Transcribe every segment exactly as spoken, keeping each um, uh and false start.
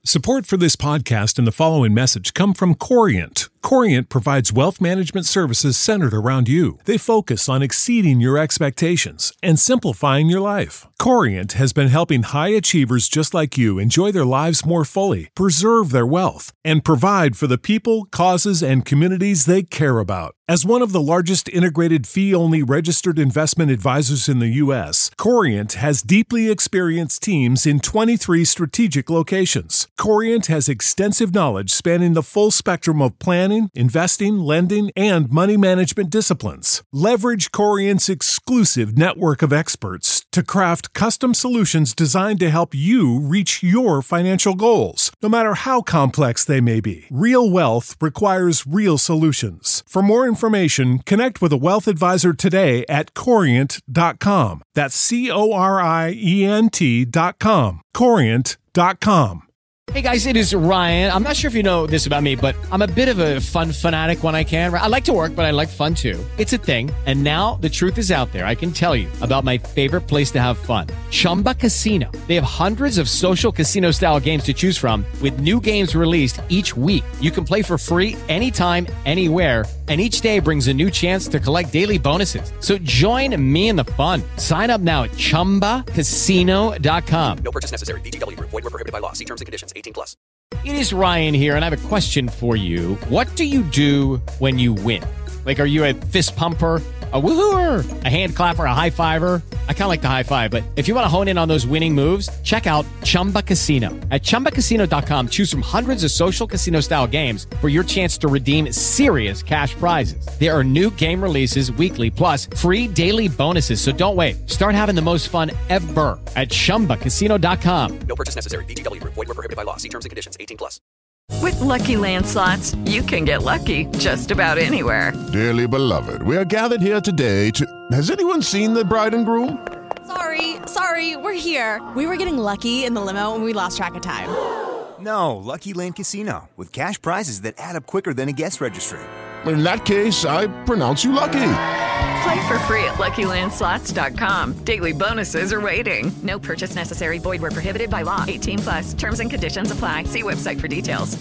Support for this podcast and the following message come from Corient. Corient provides wealth management services centered around you. They focus on exceeding your expectations and simplifying your life. Corient has been helping high achievers just like you enjoy their lives more fully, preserve their wealth, and provide for the people, causes, and communities they care about. As one of the largest integrated fee-only registered investment advisors in the U S, Corient has deeply experienced teams in twenty-three strategic locations. Corient has extensive knowledge spanning the full spectrum of planning, investing, lending, and money management disciplines. Leverage Corient's exclusive network of experts to craft custom solutions designed to help you reach your financial goals, no matter how complex they may be. Real wealth requires real solutions. For more information, connect with a wealth advisor today at corient dot com. That's C O R I E N T dot com. corient dot com. Hey guys, it is Ryan. I'm not sure if you know this about me, but I'm a bit of a fun fanatic when I can. I like to work, but I like fun too. It's a thing. And now the truth is out there. I can tell you about my favorite place to have fun. Chumba Casino. They have hundreds of social casino style games to choose from with new games released each week. You can play for free anytime, anywhere. And each day brings a new chance to collect daily bonuses. So join me in the fun. Sign up now at chumba casino dot com. No purchase necessary. V G W. Void where prohibited by law. See terms and conditions. eighteen plus. It is Ryan here, and I have a question for you. What do you do when you win? Like, are you a fist pumper, a woohooer, a hand clapper, a high fiver? I kind of like the high five, but if you want to hone in on those winning moves, check out Chumba Casino. At chumba casino dot com, choose from hundreds of social casino style games for your chance to redeem serious cash prizes. There are new game releases weekly, plus free daily bonuses. So don't wait. Start having the most fun ever at chumba casino dot com. No purchase necessary. V G W. Void where prohibited by law. See terms and conditions. eighteen plus. With Lucky Land Slots, you can get lucky just about anywhere. Dearly beloved, we are gathered here today to... Has anyone seen the bride and groom? Sorry, sorry, we're here. We were getting lucky in the limo and we lost track of time. No, Lucky Land Casino, with cash prizes that add up quicker than a guest registry. In that case, I pronounce you lucky. Play for free at lucky land slots dot com. Daily bonuses are waiting. No purchase necessary. Void where prohibited by law. eighteen plus. Terms and conditions apply. See website for details.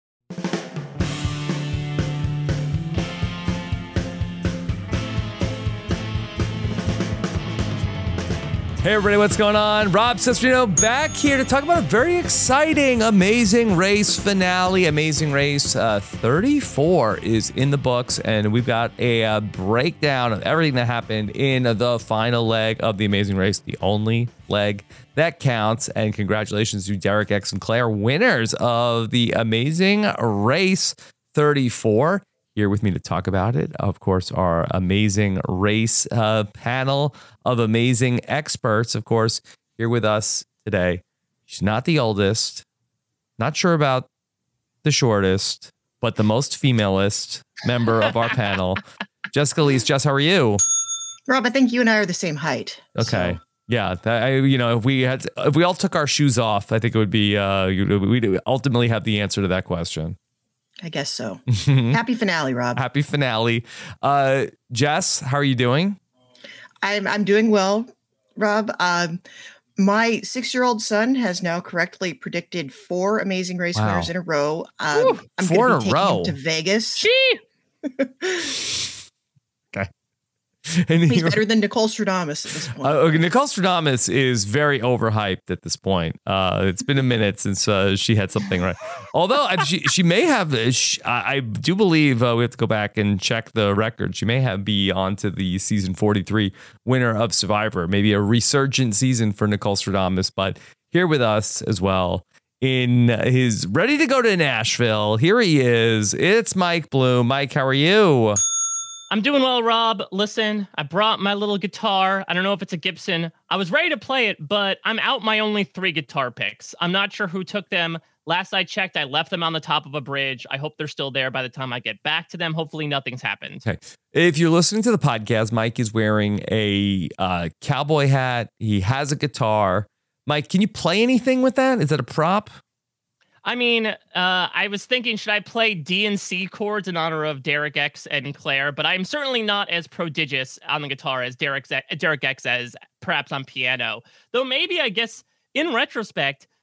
Hey everybody, what's going on? Rob Cesternino back here to talk about a very exciting Amazing Race finale. Amazing Race uh, thirty-four is in the books, and we've got a uh, breakdown of everything that happened in the final leg of the Amazing Race, the only leg that counts. And congratulations to Derek X and Claire, winners of the Amazing Race thirty-four. Here with me to talk about it, of course, our Amazing Race uh, panel of amazing experts. Of course, here with us today. She's not the oldest, not sure about the shortest, but the most femalist member of our panel, Jessica Lees. Jess, how are you? Rob, I think you and I are the same height. Okay. So. Yeah, that, I, you know, if we had, if we all took our shoes off, I think it would be, uh, we'd ultimately have the answer to that question. I guess so. Happy finale, Rob. Happy finale. Uh, Jess, how are you doing? I'm I'm doing well, Rob. Um, my six-year-old son has now correctly predicted four Amazing Race Wow. winners in a row. Um, Woo, I'm four going to in be a taking row. him to Vegas. Okay. And He's he- better than Nicole Stradamus at this point. Uh, okay, Nicole Stradamus is very overhyped at this point. Uh, it's been a minute since uh, she had something right. Although uh, she she may have, uh, she, I, I do believe uh, we have to go back and check the record. She may have be on to the season forty-three winner of Survivor. Maybe a resurgent season for Nicole Stradamus, but here with us as well in his ready to go to Nashville. Here he is. It's Mike Bloom. Mike, how are you? I'm doing well, Rob. Listen, I brought my little guitar. I don't know if it's a Gibson. I was ready to play it, but I'm out my only three guitar picks. I'm not sure who took them. Last I checked, I left them on the top of a bridge. I hope they're still there by the time I get back to them. Hopefully nothing's happened. Okay. If you're listening to the podcast, Mike is wearing a uh, cowboy hat. He has a guitar. Mike, can you play anything with that? Is that a prop? I mean, uh, I was thinking, should I play D and C chords in honor of Derek X and Claire? But I'm certainly not as prodigious on the guitar as Derek, Derek X is, perhaps on piano. Though maybe, I guess, in retrospect,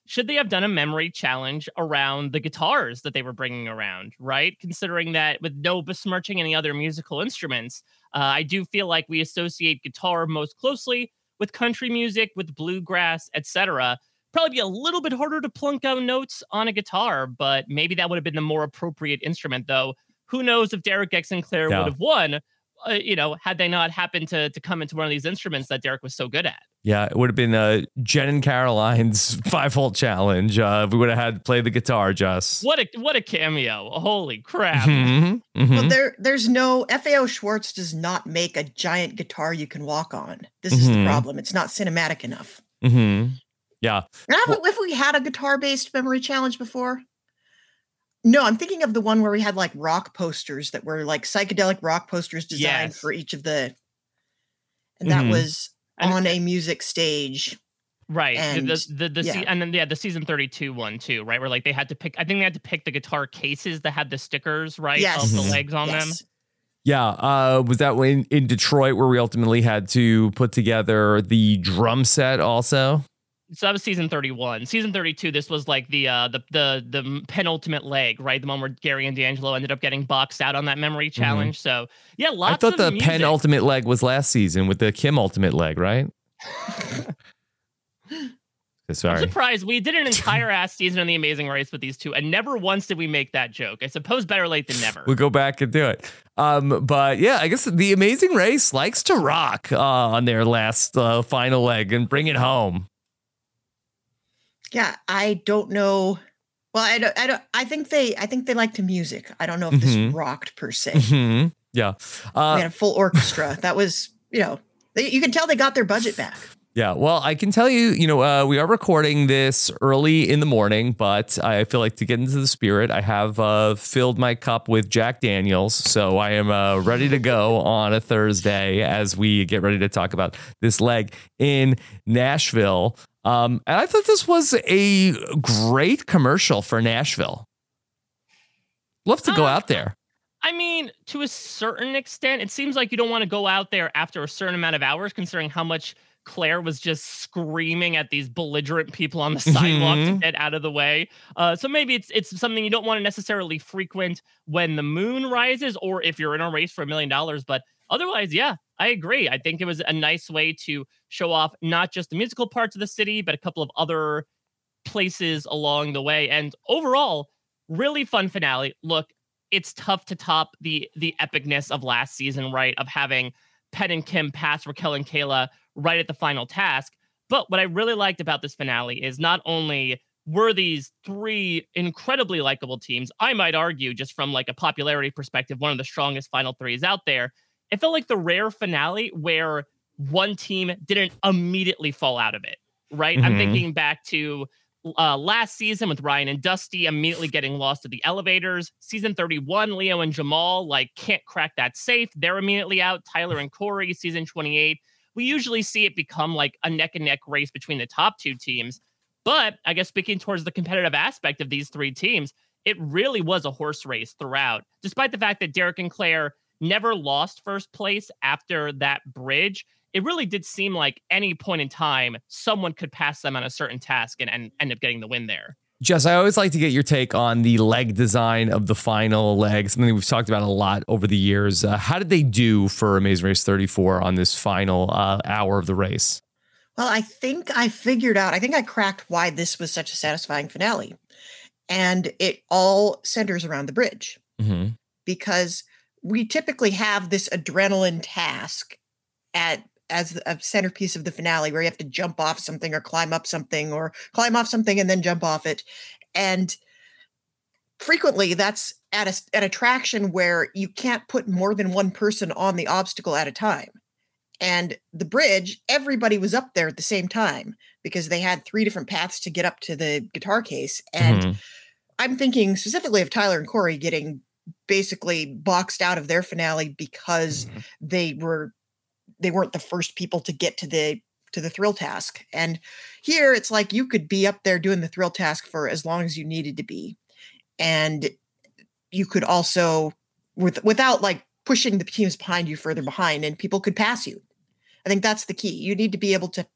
should they have done a memory challenge around the guitars that they were bringing around, right? Considering that with no besmirching any other musical instruments, uh, I do feel like we associate guitar most closely with country music, with bluegrass, et cetera. Probably be a little bit harder to plunk out notes on a guitar, but maybe that would have been the more appropriate instrument, though. Who knows if Derek X. Sinclair Yeah. would have won, uh, you know, had they not happened to, to come into one of these instruments that Derek was so good at. Yeah, it would have been uh, Jen and Caroline's five-hole challenge. Uh, if we would have had to play the guitar, Jess. What a what a cameo. Holy crap. Mm-hmm. Mm-hmm. Well, there, there's no F A O Schwartz does not make a giant guitar you can walk on. This is Mhm. the problem. It's not cinematic enough. Mm-hmm. Yeah. Now, have, have we had a guitar-based memory challenge before? No, I'm thinking of the one where we had like rock posters that were like psychedelic rock posters designed Yes. for each of the, and that Mhm. was And- on a music stage. Right. And, the the, the, the se- yeah. and then yeah, the season thirty-two one too, right? Where like they had to pick I think they had to pick the guitar cases that had the stickers, right? Yes. Of the Mhm. legs on them. Yes. Yeah. Uh, was that when in Detroit where we ultimately had to put together the drum set also? So that was season thirty-one. Season thirty-two, this was like the uh the the the penultimate leg, right? The one where Gary and D'Angelo ended up getting boxed out on that memory challenge. So yeah, lots I thought of the music. penultimate leg was last season with the Kim ultimate leg, right? I'm Sorry. surprised we did an entire ass season on The Amazing Race with these two, and never once did we make that joke. I suppose better late than never. We'll go back and do it. Um, but yeah, I guess the Amazing Race likes to rock uh, on their last uh, final leg and bring it home. Yeah, I don't know. Well, I don't. I don't. I think they. I think they like to music. I don't know if this Mhm. rocked per se. Mm-hmm. Yeah. Uh, We had a full orchestra. That was, you know, they, you can tell they got their budget back. Yeah, well, I can tell you, you know, uh, we are recording this early in the morning, but I feel like to get into the spirit, I have uh, filled my cup with Jack Daniels. So I am uh, ready to go on a Thursday as we get ready to talk about this leg in Nashville. Um, and I thought this was a great commercial for Nashville. Love to go Uh, out there. I mean, to a certain extent, it seems like you don't want to go out there after a certain amount of hours, considering how much Claire was just screaming at these belligerent people on the sidewalk to Mhm. get out of the way. Uh, so maybe it's it's something you don't want to necessarily frequent when the moon rises, or if you're in a race for a million dollars. But otherwise, yeah, I agree. I think it was a nice way to show off not just the musical parts of the city, but a couple of other places along the way. And overall, really fun finale. Look, it's tough to top the the epicness of last season, right? Of having Penn and Kim pass Raquel and Kayla right at the final task. But what I really liked about this finale is not only were these three incredibly likable teams, I might argue, just from like a popularity perspective, one of the strongest final threes out there. It felt like the rare finale where one team didn't immediately fall out of it, right? I'm Mhm. thinking back to uh, last season with Ryan and Dusty immediately getting lost to the elevators. Season thirty-one, Leo and Jamal like can't crack that safe. They're immediately out. Tyler and Corey, season twenty-eight. We usually see it become like a neck and neck race between the top two teams. But I guess speaking towards the competitive aspect of these three teams, it really was a horse race throughout, despite the fact that Derek and Claire never lost first place after that bridge. It really did seem like any point in time, someone could pass them on a certain task and, and end up getting the win there. Jess, I always like to get your take on the leg design of the final leg, something we've talked about a lot over the years. Uh, how did they do for Amazing Race thirty-four on this final uh, hour of the race? Well, I think I figured out, I think I cracked why this was such a satisfying finale. And it all centers around the bridge Mm-hmm. because we typically have this adrenaline task at as a centerpiece of the finale where you have to jump off something or climb up something or climb off something and then jump off it. And frequently that's at a, an attraction where you can't put more than one person on the obstacle at a time. And the bridge, everybody was up there at the same time because they had three different paths to get up to the guitar case. And Mhm. I'm thinking specifically of Tyler and Corey getting basically boxed out of their finale because Mhm. they were they weren't the first people to get to the to the thrill task. And here it's like you could be up there doing the thrill task for as long as you needed to be. And you could also with without like pushing the teams behind you further behind and people could pass you. I think that's the key. You need to be able to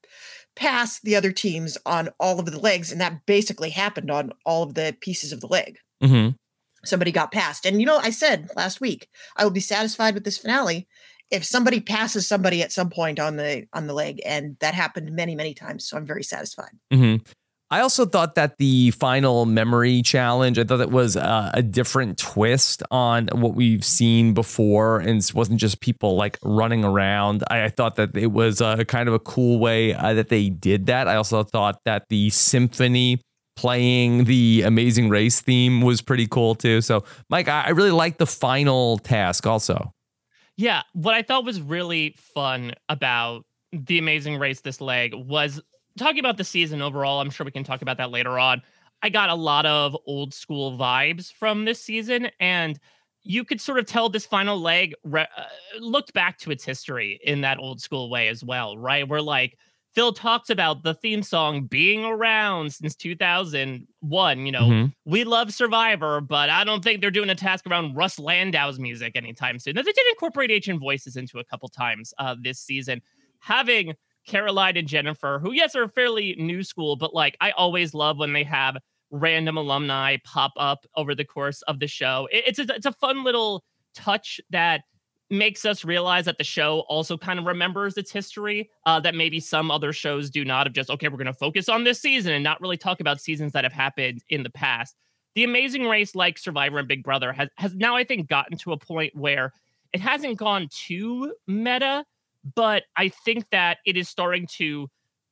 pass the other teams on all of the legs. And that basically happened on all of the pieces of the leg. Mm-hmm. Somebody got passed. And, you know, I said last week, I will be satisfied with this finale if somebody passes somebody at some point on the on the leg. And that happened many, many times. So I'm very satisfied. Mm-hmm. I also thought that the final memory challenge, I thought it was uh, a different twist on what we've seen before. And it wasn't just people like running around. I, I thought that it was a kind of a cool way uh, that they did that. I also thought that the symphony playing the Amazing Race theme was pretty cool too. So Mike, I, I really liked the final task also. Yeah. What I thought was really fun about the Amazing Race this leg was talking about the season overall. I'm sure we can talk about that later on. I got a lot of old school vibes from this season, and you could sort of tell this final leg re- uh, looked back to its history in that old school way as well, right? Where like Phil talks about the theme song being around since two thousand one. You know, mm-hmm. we love Survivor, but I don't think they're doing a task around Russ Landau's music anytime soon. Now, they did incorporate Ancient Voices into a couple times uh, this season. Having Caroline and Jennifer, who, yes, are fairly new school, but like I always love when they have random alumni pop up over the course of the show. It, it's, a, it's a fun little touch that makes us realize that the show also kind of remembers its history uh, that maybe some other shows do not, of just, okay, we're going to focus on this season and not really talk about seasons that have happened in the past. The Amazing Race, like Survivor and Big Brother, has, has now, I think, gotten to a point where it hasn't gone too meta, but I think that it is starting to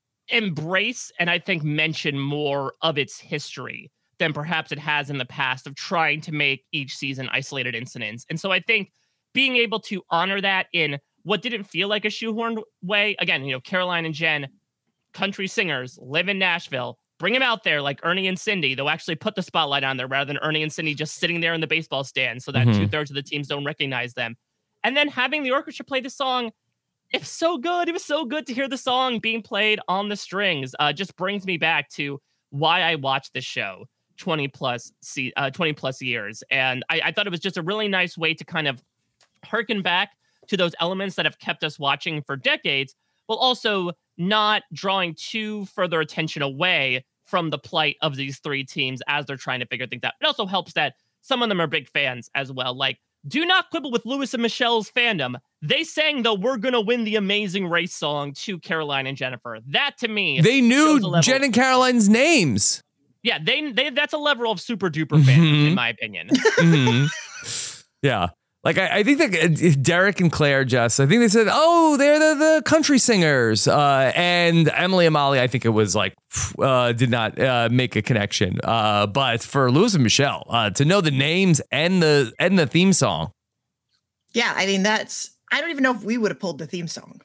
embrace and I think mention more of its history than perhaps it has in the past of trying to make each season isolated incidents. And so I think being able to honor that in what didn't feel like a shoehorned way, again, you know, Caroline and Jen, country singers, live in Nashville, bring them out there like Ernie and Cindy. They'll actually put the spotlight on there rather than Ernie and Cindy just sitting there in the baseball stand so that mm-hmm. two thirds of the teams don't recognize them. And then having the orchestra play the song, it's so good. It was so good to hear the song being played on the strings. Uh, just brings me back to why I watched this show twenty plus, uh, twenty plus years. And I, I thought it was just a really nice way to kind of harken back to those elements that have kept us watching for decades, while also not drawing too further attention away from the plight of these three teams as they're trying to figure things out. It also helps that some of them are big fans as well. Like, do not quibble with Lewis and Michelle's fandom. They sang the "We're Gonna Win the Amazing Race" song to Caroline and Jennifer. That, to me, they knew Jen and Caroline's names. Yeah, they they that's a level of super duper fandom, mm-hmm. in my opinion. mm-hmm. Yeah. Like, I, I think that Derek and Claire just, I think they said, oh, they're the, the country singers. Uh, and Emily and Molly, I think it was like, uh, did not uh, make a connection. Uh, but for Lewis and Michelle, uh, to know the names and the and the theme song. Yeah, I mean, that's, I don't even know if we would have pulled the theme song.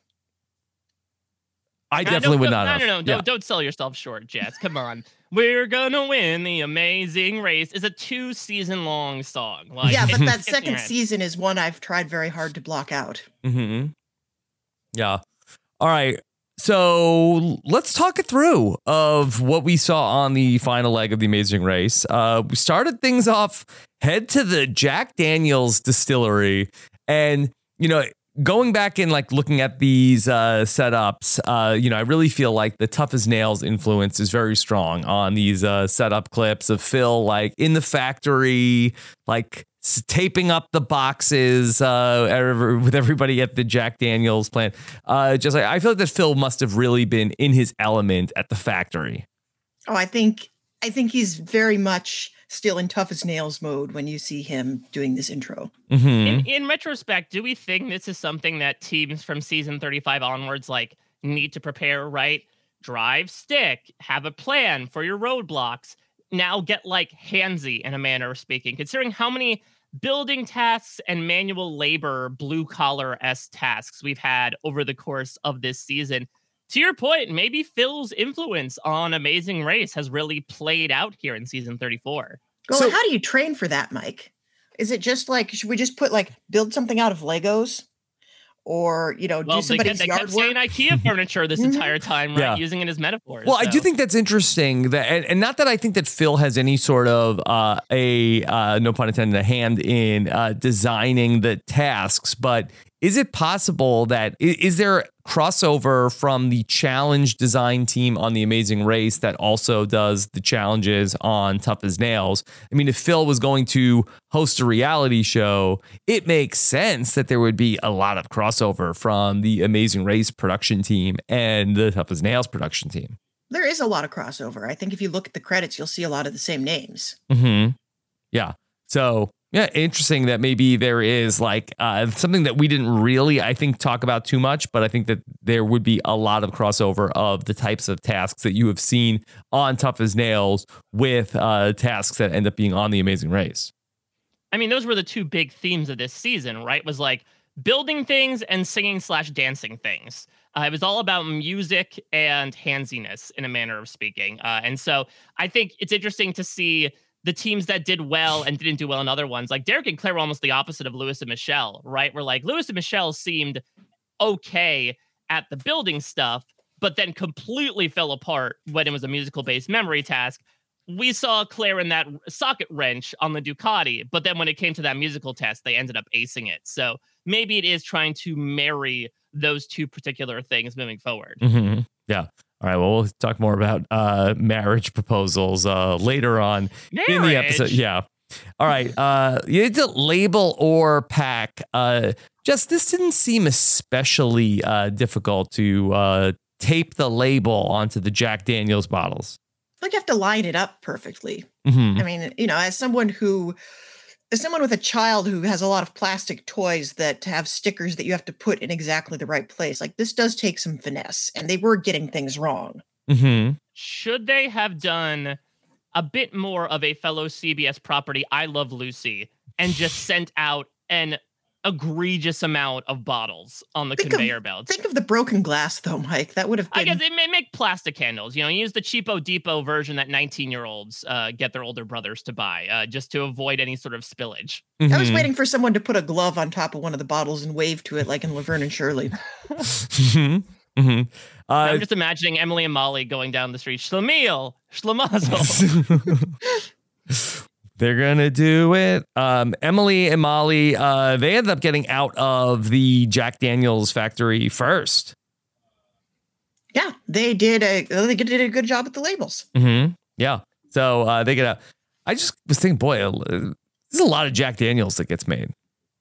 I definitely would not no, have. No, no, no, yeah. don't, don't sell yourself short, Jess. Come on. We're gonna win the Amazing Race is a two season long song. Like, yeah, but that second season is one I've tried very hard to block out. Mm-hmm. Yeah. All right. So let's talk it through of what we saw on the final leg of the Amazing Race. Uh, we started things off, head to the Jack Daniel's distillery, and, you know, going back and like looking at these uh, setups, uh, you know, I really feel like the Tough as Nails influence is very strong on these uh, setup clips of Phil, like in the factory, like s- taping up the boxes uh, with everybody at the Jack Daniel's plant. Uh, just like I feel like that Phil must have really been in his element at the factory. Oh, I think I think he's very much still in Tough as Nails mode when you see him doing this intro. Mm-hmm. In, in retrospect, do we think this is something that teams from season thirty-five onwards like need to prepare, right? Drive stick, have a plan for your roadblocks. Now get like handsy in a manner of speaking, considering how many building tasks and manual labor, blue collar-esque tasks we've had over the course of this season. To your point, maybe Phil's influence on Amazing Race has really played out here in season thirty-four. Well, So- how do you train for that, Mike? Is it just like, should we just put like, build something out of Legos? Or, you know, Well, do somebody's they, kept, they yard kept work? saying IKEA furniture this entire time, right? Yeah. Using it as metaphors. Well, I do so. think that's interesting that, and, and not that I think that Phil has any sort of uh, a uh, no pun intended, a hand in uh, designing the tasks, but Is it possible that is there crossover from the challenge design team on The Amazing Race that also does the challenges on Tough as Nails? I mean, if Phil was going to host a reality show, it makes sense that there would be a lot of crossover from the Amazing Race production team and the Tough as Nails production team. There is a lot of crossover. I think if you look at the credits, you'll see a lot of the same names. Mm-hmm. Yeah. So, yeah, interesting that maybe there is like uh, something that we didn't really, I think, talk about too much, but I think that there would be a lot of crossover of the types of tasks that you have seen on Tough as Nails with uh, tasks that end up being on The Amazing Race. I mean, those were the two big themes of this season, right? Was like building things and singing slash dancing things. Uh, it was all about music and handsiness, in a manner of speaking. Uh, and so I think it's interesting to see the teams that did well and didn't do well in other ones. Like Derek and Claire were almost the opposite of Lewis and Michelle, right? Where like Lewis and Michelle seemed okay at the building stuff, but then completely fell apart when it was a musical-based memory task. We saw Claire in that socket wrench on the Ducati, but then when it came to that musical test, they ended up acing it. So maybe it is trying to marry those two particular things moving forward. Mm-hmm. Yeah. All right. Well, we'll talk more about uh, marriage proposals uh, later on marriage? in the episode. Yeah. All right. Uh, you need to label or pack. Uh, just this didn't seem especially uh, difficult to uh, tape the label onto the Jack Daniels bottles. Like you have to line it up perfectly. Mm-hmm. I mean, you know, as someone who, as someone with a child who has a lot of plastic toys that have stickers that you have to put in exactly the right place, like this does take some finesse, and they were getting things wrong. Mm-hmm. Should they have done a bit more of a fellow C B S property, I Love Lucy, and just sent out an egregious amount of bottles on the think conveyor of, belts? Think of the broken glass, though, Mike. That would have been... I guess they may make plastic candles. You know, use the cheapo depot version that nineteen-year-olds uh, get their older brothers to buy, uh, just to avoid any sort of spillage. Mm-hmm. I was waiting for someone to put a glove on top of one of the bottles and wave to it like in Laverne and Shirley. mm-hmm. Mm-hmm. Uh, I'm just imagining Emily and Molly going down the street. Schlemiel, Schlemazel. They're going to do it. Um, Emily and Molly, uh, they ended up getting out of the Jack Daniels factory first. Yeah, they did a they did a good job with the labels. Mm-hmm. Yeah. So uh, they get out. I just was thinking, boy, there's a lot of Jack Daniels that gets made.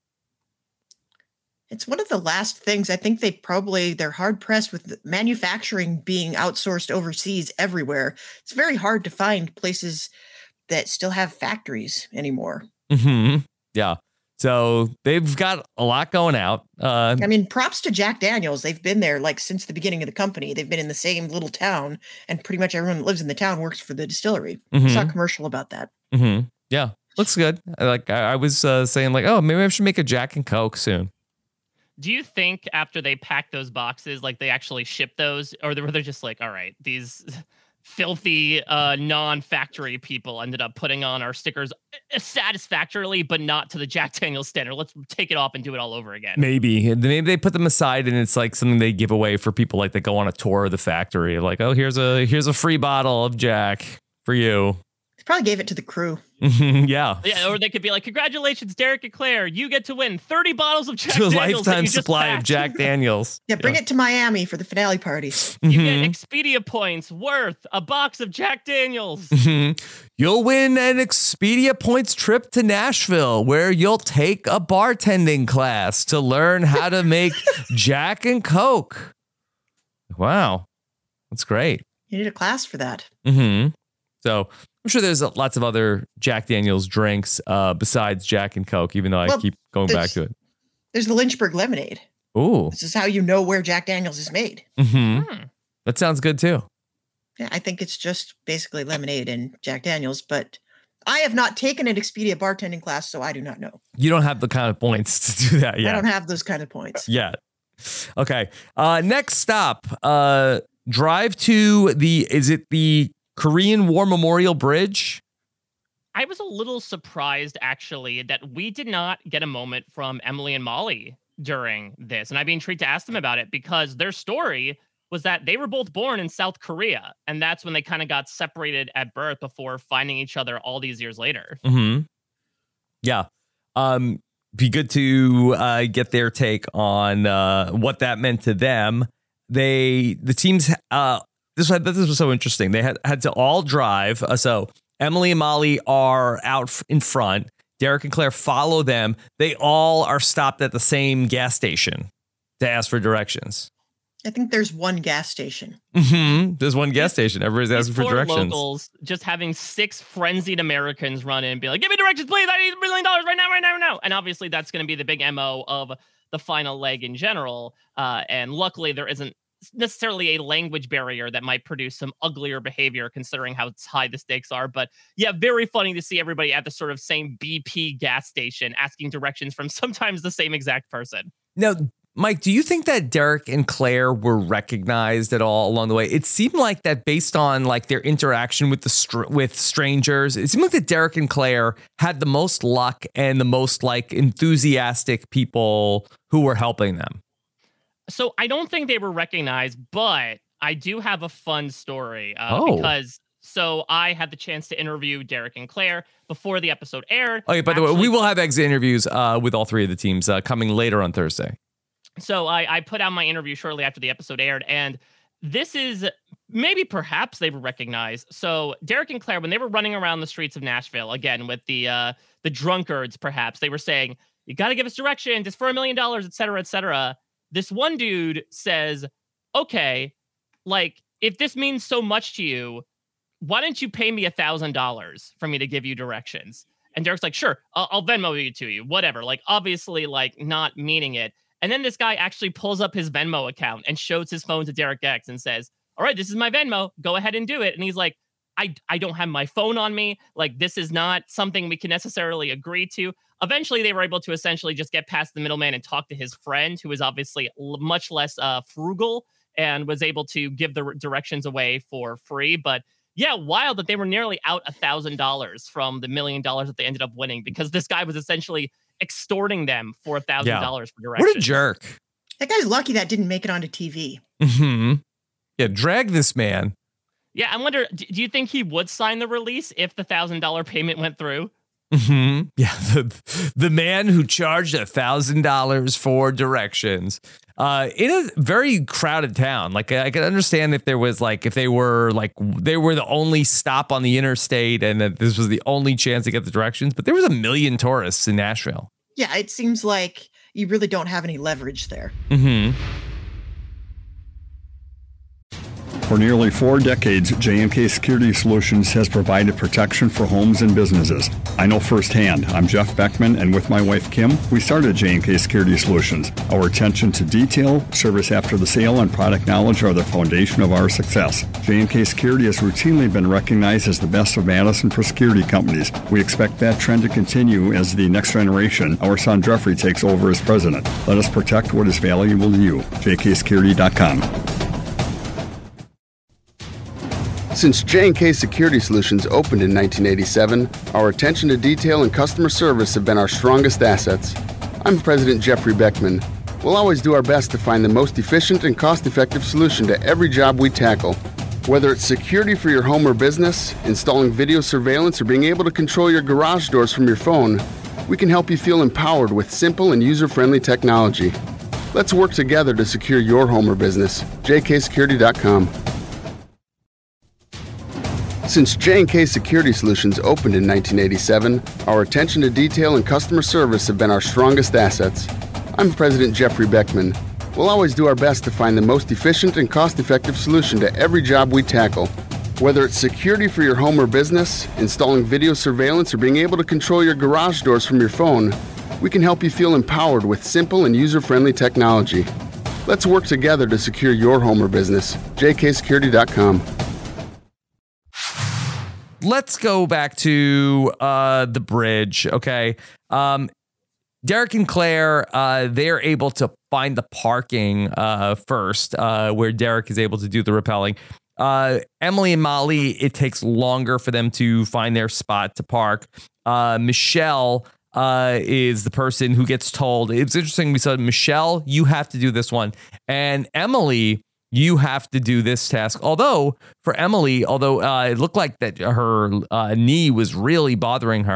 It's one of the last things. I think they probably, they're hard pressed with manufacturing being outsourced overseas everywhere. It's very hard to find places that still have factories anymore. Mm-hmm. Yeah. So they've got a lot going out. Uh, I mean, props to Jack Daniels. They've been there like since the beginning of the company. They've been in the same little town, and pretty much everyone that lives in the town works for the distillery. Mm-hmm. I saw a commercial about that. Mm-hmm. Yeah. Looks good. Like I, I was uh, saying like, oh, maybe I should make a Jack and Coke soon. Do you think after they pack those boxes, like they actually ship those, or were they just like, all right, these filthy uh, non-factory people ended up putting on our stickers satisfactorily, but not to the Jack Daniel's standard. Let's take it off and do it all over again. Maybe. Maybe they put them aside and it's like something they give away for people like that go on a tour of the factory. Like, oh, here's a here's a free bottle of Jack for you. They probably gave it to the crew. yeah. Yeah, or they could be like, congratulations, Derek and Claire. You get to win thirty bottles of Jack to a Daniels. lifetime supply of Jack Daniels. Yeah, bring yeah. it to Miami for the finale party. You mm-hmm. get Expedia points worth a box of Jack Daniels. Mm-hmm. You'll win an Expedia points trip to Nashville where you'll take a bartending class to learn how to make Jack and Coke. Wow. That's great. You need a class for that. Mm-hmm. So I'm sure there's lots of other Jack Daniels drinks uh, besides Jack and Coke, even though I well, keep going back to it. There's the Lynchburg lemonade. Ooh. This is how you know where Jack Daniels is made. Mm-hmm. Hmm. That sounds good, too. Yeah, I think it's just basically lemonade and Jack Daniels, but I have not taken an Expedia bartending class, so I do not know. You don't have the kind of points to do that yet. I don't have those kind of points. Yet. Okay. Uh, next stop, uh, drive to the, is it the Korean War Memorial Bridge? I was a little surprised, actually, that we did not get a moment from Emily and Molly during this. And I'd be intrigued to ask them about it because their story was that they were both born in South Korea. And that's when they kind of got separated at birth before finding each other all these years later. Mm-hmm. Yeah. Um, be good to uh, get their take on uh, what that meant to them. They, the teams, uh, this, this was so interesting. They had, had to all drive. Uh, so Emily and Molly are out in front. Derek and Claire follow them. They all are stopped at the same gas station to ask for directions. I think there's one gas station. Mm-hmm. There's one gas station. Everybody's asking for directions. Locals just having six frenzied Americans run in and be like, give me directions, please. I need a million dollars right now, right now, right now. And obviously that's going to be the big M O of the final leg in general. Uh, and luckily there isn't necessarily a language barrier that might produce some uglier behavior considering how high the stakes are. But yeah, very funny to see everybody at the sort of same B P gas station asking directions from sometimes the same exact person. Now, Mike, do you think that Derek and Claire were recognized at all along the way? It seemed like that based on like their interaction with the str- with strangers, it seemed like that Derek and Claire had the most luck and the most like enthusiastic people who were helping them. So I don't think they were recognized, but I do have a fun story uh, oh. because so I had the chance to interview Derek and Claire before the episode aired. Okay, by Actually, the way, we will have exit interviews uh, with all three of the teams uh, coming later on Thursday. So I, I put out my interview shortly after the episode aired, and this is maybe perhaps they were recognized. So Derek and Claire, when they were running around the streets of Nashville, again, with the uh, the drunkards, perhaps, they were saying, you got to give us directions, it's for a million dollars, et cetera, et cetera. This one dude says, okay, like, if this means so much to you, why don't you pay me a thousand dollars for me to give you directions? And Derek's like, sure, I'll, I'll Venmo you to you, whatever. Like, obviously, like, not meaning it. And then this guy actually pulls up his Venmo account and shows his phone to Derek X and says, all right, this is my Venmo. Go ahead and do it. And he's like, I, I don't have my phone on me. Like, this is not something we can necessarily agree to. Eventually, they were able to essentially just get past the middleman and talk to his friend, who is obviously l- much less uh, frugal and was able to give the r- directions away for free. But yeah, wild that they were nearly out one thousand dollars from the million dollars that they ended up winning because this guy was essentially extorting them for one thousand dollars yeah. for directions. What a jerk. That guy's lucky that didn't make it onto T V. Mm-hmm. Yeah, drag this man. Yeah, I wonder, do you think he would sign the release if the one thousand dollars payment went through? Mm-hmm. Yeah, the, the man who charged one thousand dollars for directions uh, in a very crowded town. Like, I could understand if there was like, if they were like, they were the only stop on the interstate and that this was the only chance to get the directions. But there was a million tourists in Nashville. Yeah, it seems like you really don't have any leverage there. Mm-hmm. For nearly four decades, J and K Security Solutions has provided protection for homes and businesses. I know firsthand. I'm Jeff Beckman, and with my wife, Kim, we started J and K Security Solutions. Our attention to detail, service after the sale, and product knowledge are the foundation of our success. J and K Security has routinely been recognized as the best of Madison for security companies. We expect that trend to continue as the next generation, our son Jeffrey, takes over as president. Let us protect what is valuable to you. J K security dot com. Since J and K Security Solutions opened in nineteen eighty-seven, our attention to detail and customer service have been our strongest assets. I'm President Jeffrey Beckman. We'll always do our best to find the most efficient and cost-effective solution to every job we tackle. Whether it's security for your home or business, installing video surveillance, or being able to control your garage doors from your phone, we can help you feel empowered with simple and user-friendly technology. Let's work together to secure your home or business. J K security dot com. Since J and K Security Solutions opened in nineteen eighty-seven, our attention to detail and customer service have been our strongest assets. I'm President Jeffrey Beckman. We'll always do our best to find the most efficient and cost-effective solution to every job we tackle. Whether it's security for your home or business, installing video surveillance, or being able to control your garage doors from your phone, we can help you feel empowered with simple and user-friendly technology. Let's work together to secure your home or business. J K security dot com. Let's go back to uh, the bridge, okay? Um, Derek and Claire, uh, they're able to find the parking uh, first, uh, where Derek is able to do the rappelling. Uh, Emily and Molly, it takes longer for them to find their spot to park. Uh, Michelle uh, is the person who gets told. It's interesting. We said, Michelle, you have to do this one. And Emily, you have to do this task. Although for Emily, although uh, it looked like that her uh, knee was really bothering her,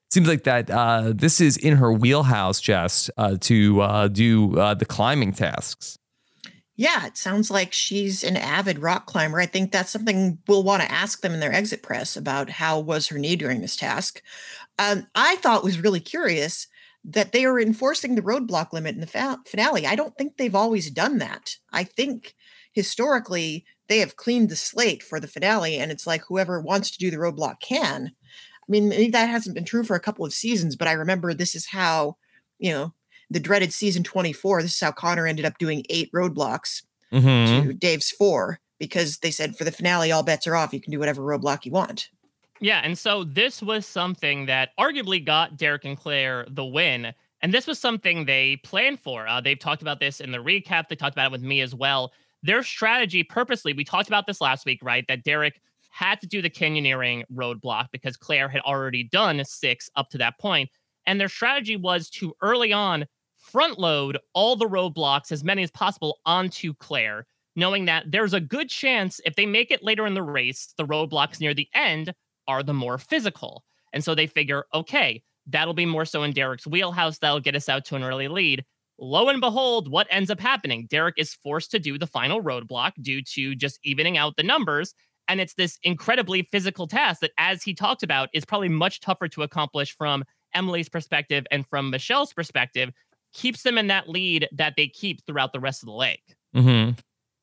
seems like that uh, this is in her wheelhouse, Jess, uh, to uh, do uh, the climbing tasks. Yeah, it sounds like she's an avid rock climber. I think that's something we'll want to ask them in their exit press about how was her knee during this task. Um, I thought was really curious that they are enforcing the roadblock limit in the fa- finale. I don't think they've always done that. I think historically they have cleaned the slate for the finale, and it's like whoever wants to do the roadblock can. I mean, maybe that hasn't been true for a couple of seasons, but I remember this is how, you know, the dreaded season twenty-four, this is how Connor ended up doing eight roadblocks mm-hmm. to Dave's four, because they said for the finale, all bets are off. You can do whatever roadblock you want. Yeah, and so this was something that arguably got Derek and Claire the win. And this was something they planned for. Uh, they've talked about this in the recap. They talked about it with me as well. Their strategy purposely, we talked about this last week, right? That Derek had to do the canyoneering roadblock because Claire had already done six up to that point. And their strategy was to early on front load all the roadblocks, as many as possible, onto Claire, knowing that there's a good chance if they make it later in the race, the roadblocks near the end are the more physical. And so they figure, okay, that'll be more so in Derek's wheelhouse. That'll get us out to an early lead. Lo and behold, what ends up happening? Derek is forced to do the final roadblock due to just evening out the numbers. And it's this incredibly physical task that, as he talked about, is probably much tougher to accomplish from Emily's perspective and from Michelle's perspective, keeps them in that lead that they keep throughout the rest of the leg. Mm-hmm.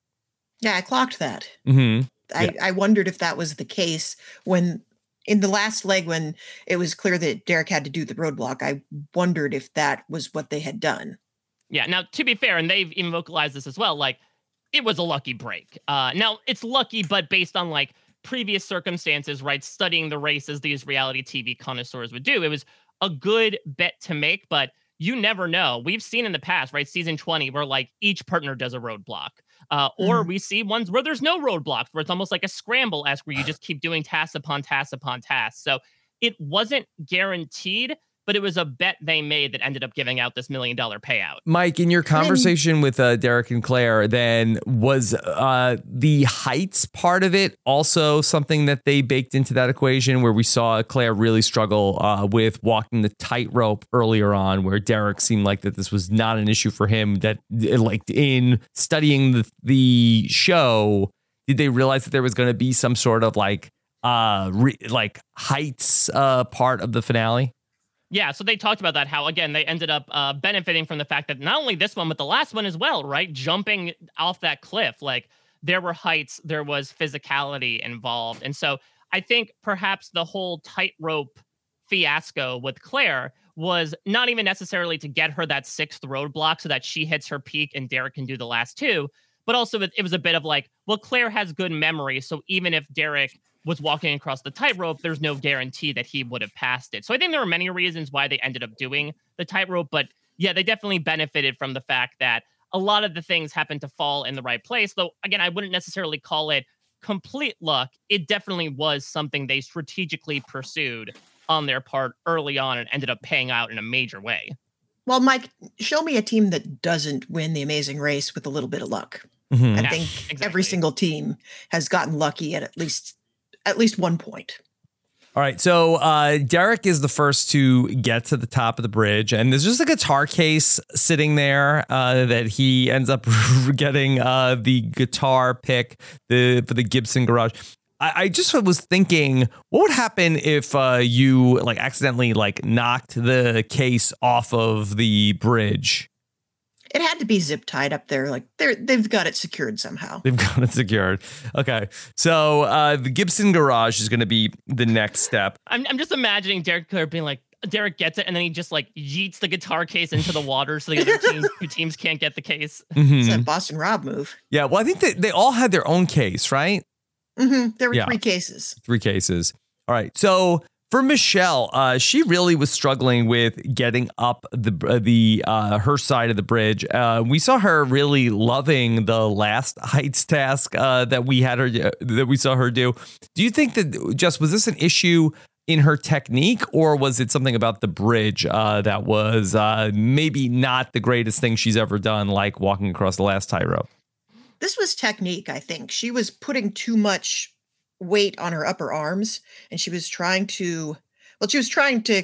Yeah, I clocked that. Mm-hmm. I, Yeah. I wondered if that was the case when in the last leg, when it was clear that Derek had to do the roadblock. I wondered if that was what they had done. Yeah. Now, to be fair, and they've even vocalized this as well, like, it was a lucky break. Uh, now, it's lucky, but based on like previous circumstances, right? Studying the race as these reality T V connoisseurs would do, it was a good bet to make, but you never know. We've seen in the past, right? Season twenty, where like each partner does a roadblock. Uh, or Mhm. we see ones where there's no roadblocks, where it's almost like a scramble-esque, where you just keep doing task upon task upon task. So it wasn't guaranteed, but it was a bet they made that ended up giving out this million dollar payout. Mike, in your conversation with uh, Derek and Claire, then was uh, the heights part of it also something that they baked into that equation, where we saw Claire really struggle uh, with walking the tightrope earlier on, where Derek seemed like that this was not an issue for him, that like in studying the, the show, did they realize that there was going to be some sort of like uh, re- like heights uh, part of the finale? Yeah, so they talked about that, how, again, they ended up uh, benefiting from the fact that not only this one, but the last one as well, right? Jumping off that cliff. Like, there were heights, there was physicality involved. And so I think perhaps the whole tightrope fiasco with Claire was not even necessarily to get her that sixth roadblock so that she hits her peak and Derek can do the last two, but also it was a bit of like, well, Claire has good memory, so even if Derek was walking across the tightrope, there's no guarantee that he would have passed it. So I think there were many reasons why they ended up doing the tightrope, but yeah, they definitely benefited from the fact that a lot of the things happened to fall in the right place. Though, again, I wouldn't necessarily call it complete luck. It definitely was something they strategically pursued on their part early on and ended up paying out in a major way. Well, Mike, show me a team that doesn't win the Amazing Race with a little bit of luck. Mm-hmm. I Yeah, think exactly. every single team has gotten lucky at at least at least one point. All right, so uh, Derek is the first to get to the top of the bridge, and there's just a guitar case sitting there uh, that he ends up getting uh, the guitar pick the for the Gibson Garage. I, I just was thinking, what would happen if uh, you like accidentally like knocked the case off of the bridge? It had to be zip tied up there. Like they're they've got it secured somehow. They've got it secured. Okay, so uh, the Gibson Garage is going to be the next step. I'm, I'm just imagining Derek Claire being like, Derek gets it, and then he just like yeets the guitar case into the water so the other teams, two teams can't get the case. Mhm. It's a Boston Rob move. Yeah, well, I think that they all had their own case, right? hmm There were Yeah. three cases. Three cases. All right. So for Michelle, uh, she really was struggling with getting up the uh, the uh, her side of the bridge. Uh, we saw her really loving the last heights task uh, that we had her that we saw her do. Do you think that just was this an issue in her technique, or was it something about the bridge uh, that was uh, maybe not the greatest thing she's ever done, like walking across the last tightrope? This was technique, I think. She was putting too much weight on her upper arms, and she was trying to, well, she was trying to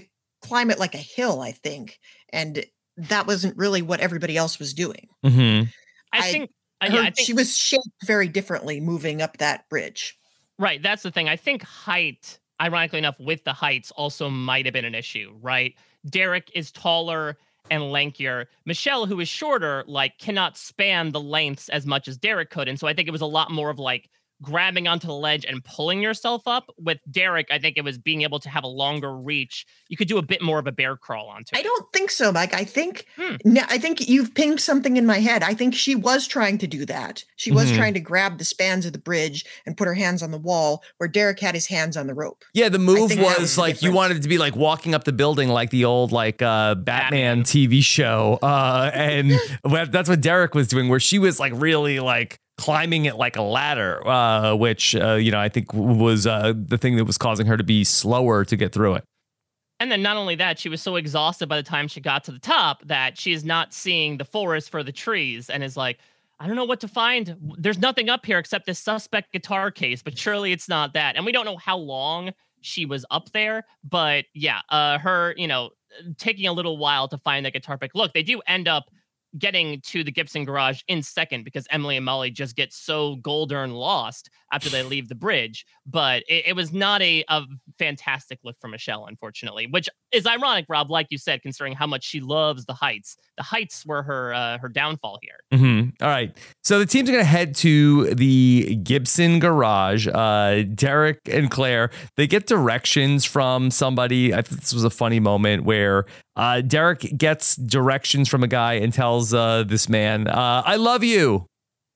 climb it like a hill, I think. And that wasn't really what everybody else was doing. Mm-hmm. I, I think, uh, her, yeah, I think she was shaped very differently moving up that bridge. Right. That's the thing. I think height, ironically enough, with the heights also might have been an issue, right? Derek is taller and lankier. Michelle, who is shorter, like cannot span the lengths as much as Derek could. And so I think it was a lot more of like grabbing onto the ledge and pulling yourself up. With Derek, I think it was being able to have a longer reach. You could do a bit more of a bear crawl onto it. I don't think so, Mike. I think hmm. no, I think you've pinged something in my head. I think she was trying to do that. She was Mhm. trying to grab the spans of the bridge and put her hands on the wall where Derek had his hands on the rope. Yeah, the I move think that was was the like you difference. wanted it to be like walking up the building like the old like uh, Batman, T V show. Uh, and well, that's what Derek was doing, where she was like really like climbing it like a ladder, uh, which, uh, you know, I think was uh, the thing that was causing her to be slower to get through it. And then not only that, she was so exhausted by the time she got to the top that she is not seeing the forest for the trees and is like, I don't know what to find. There's nothing up here except this suspect guitar case, but surely it's not that. And we don't know how long she was up there, but yeah, uh, her, you know, taking a little while to find that guitar pick. Look, they do end up getting to the Gibson garage in second because Emily and Molly just get so goal-darn lost after they leave the bridge. But it, it was not a, a fantastic lift for Michelle, unfortunately, which is ironic, Rob, like you said, considering how much she loves the heights. The heights were her uh, her downfall here. Mm-hmm. All right. So the teams are going to head to the Gibson garage. Uh, Derek and Claire, they get directions from somebody. I think this was a funny moment where uh, Derek gets directions from a guy and tells uh, this man, uh, I love you.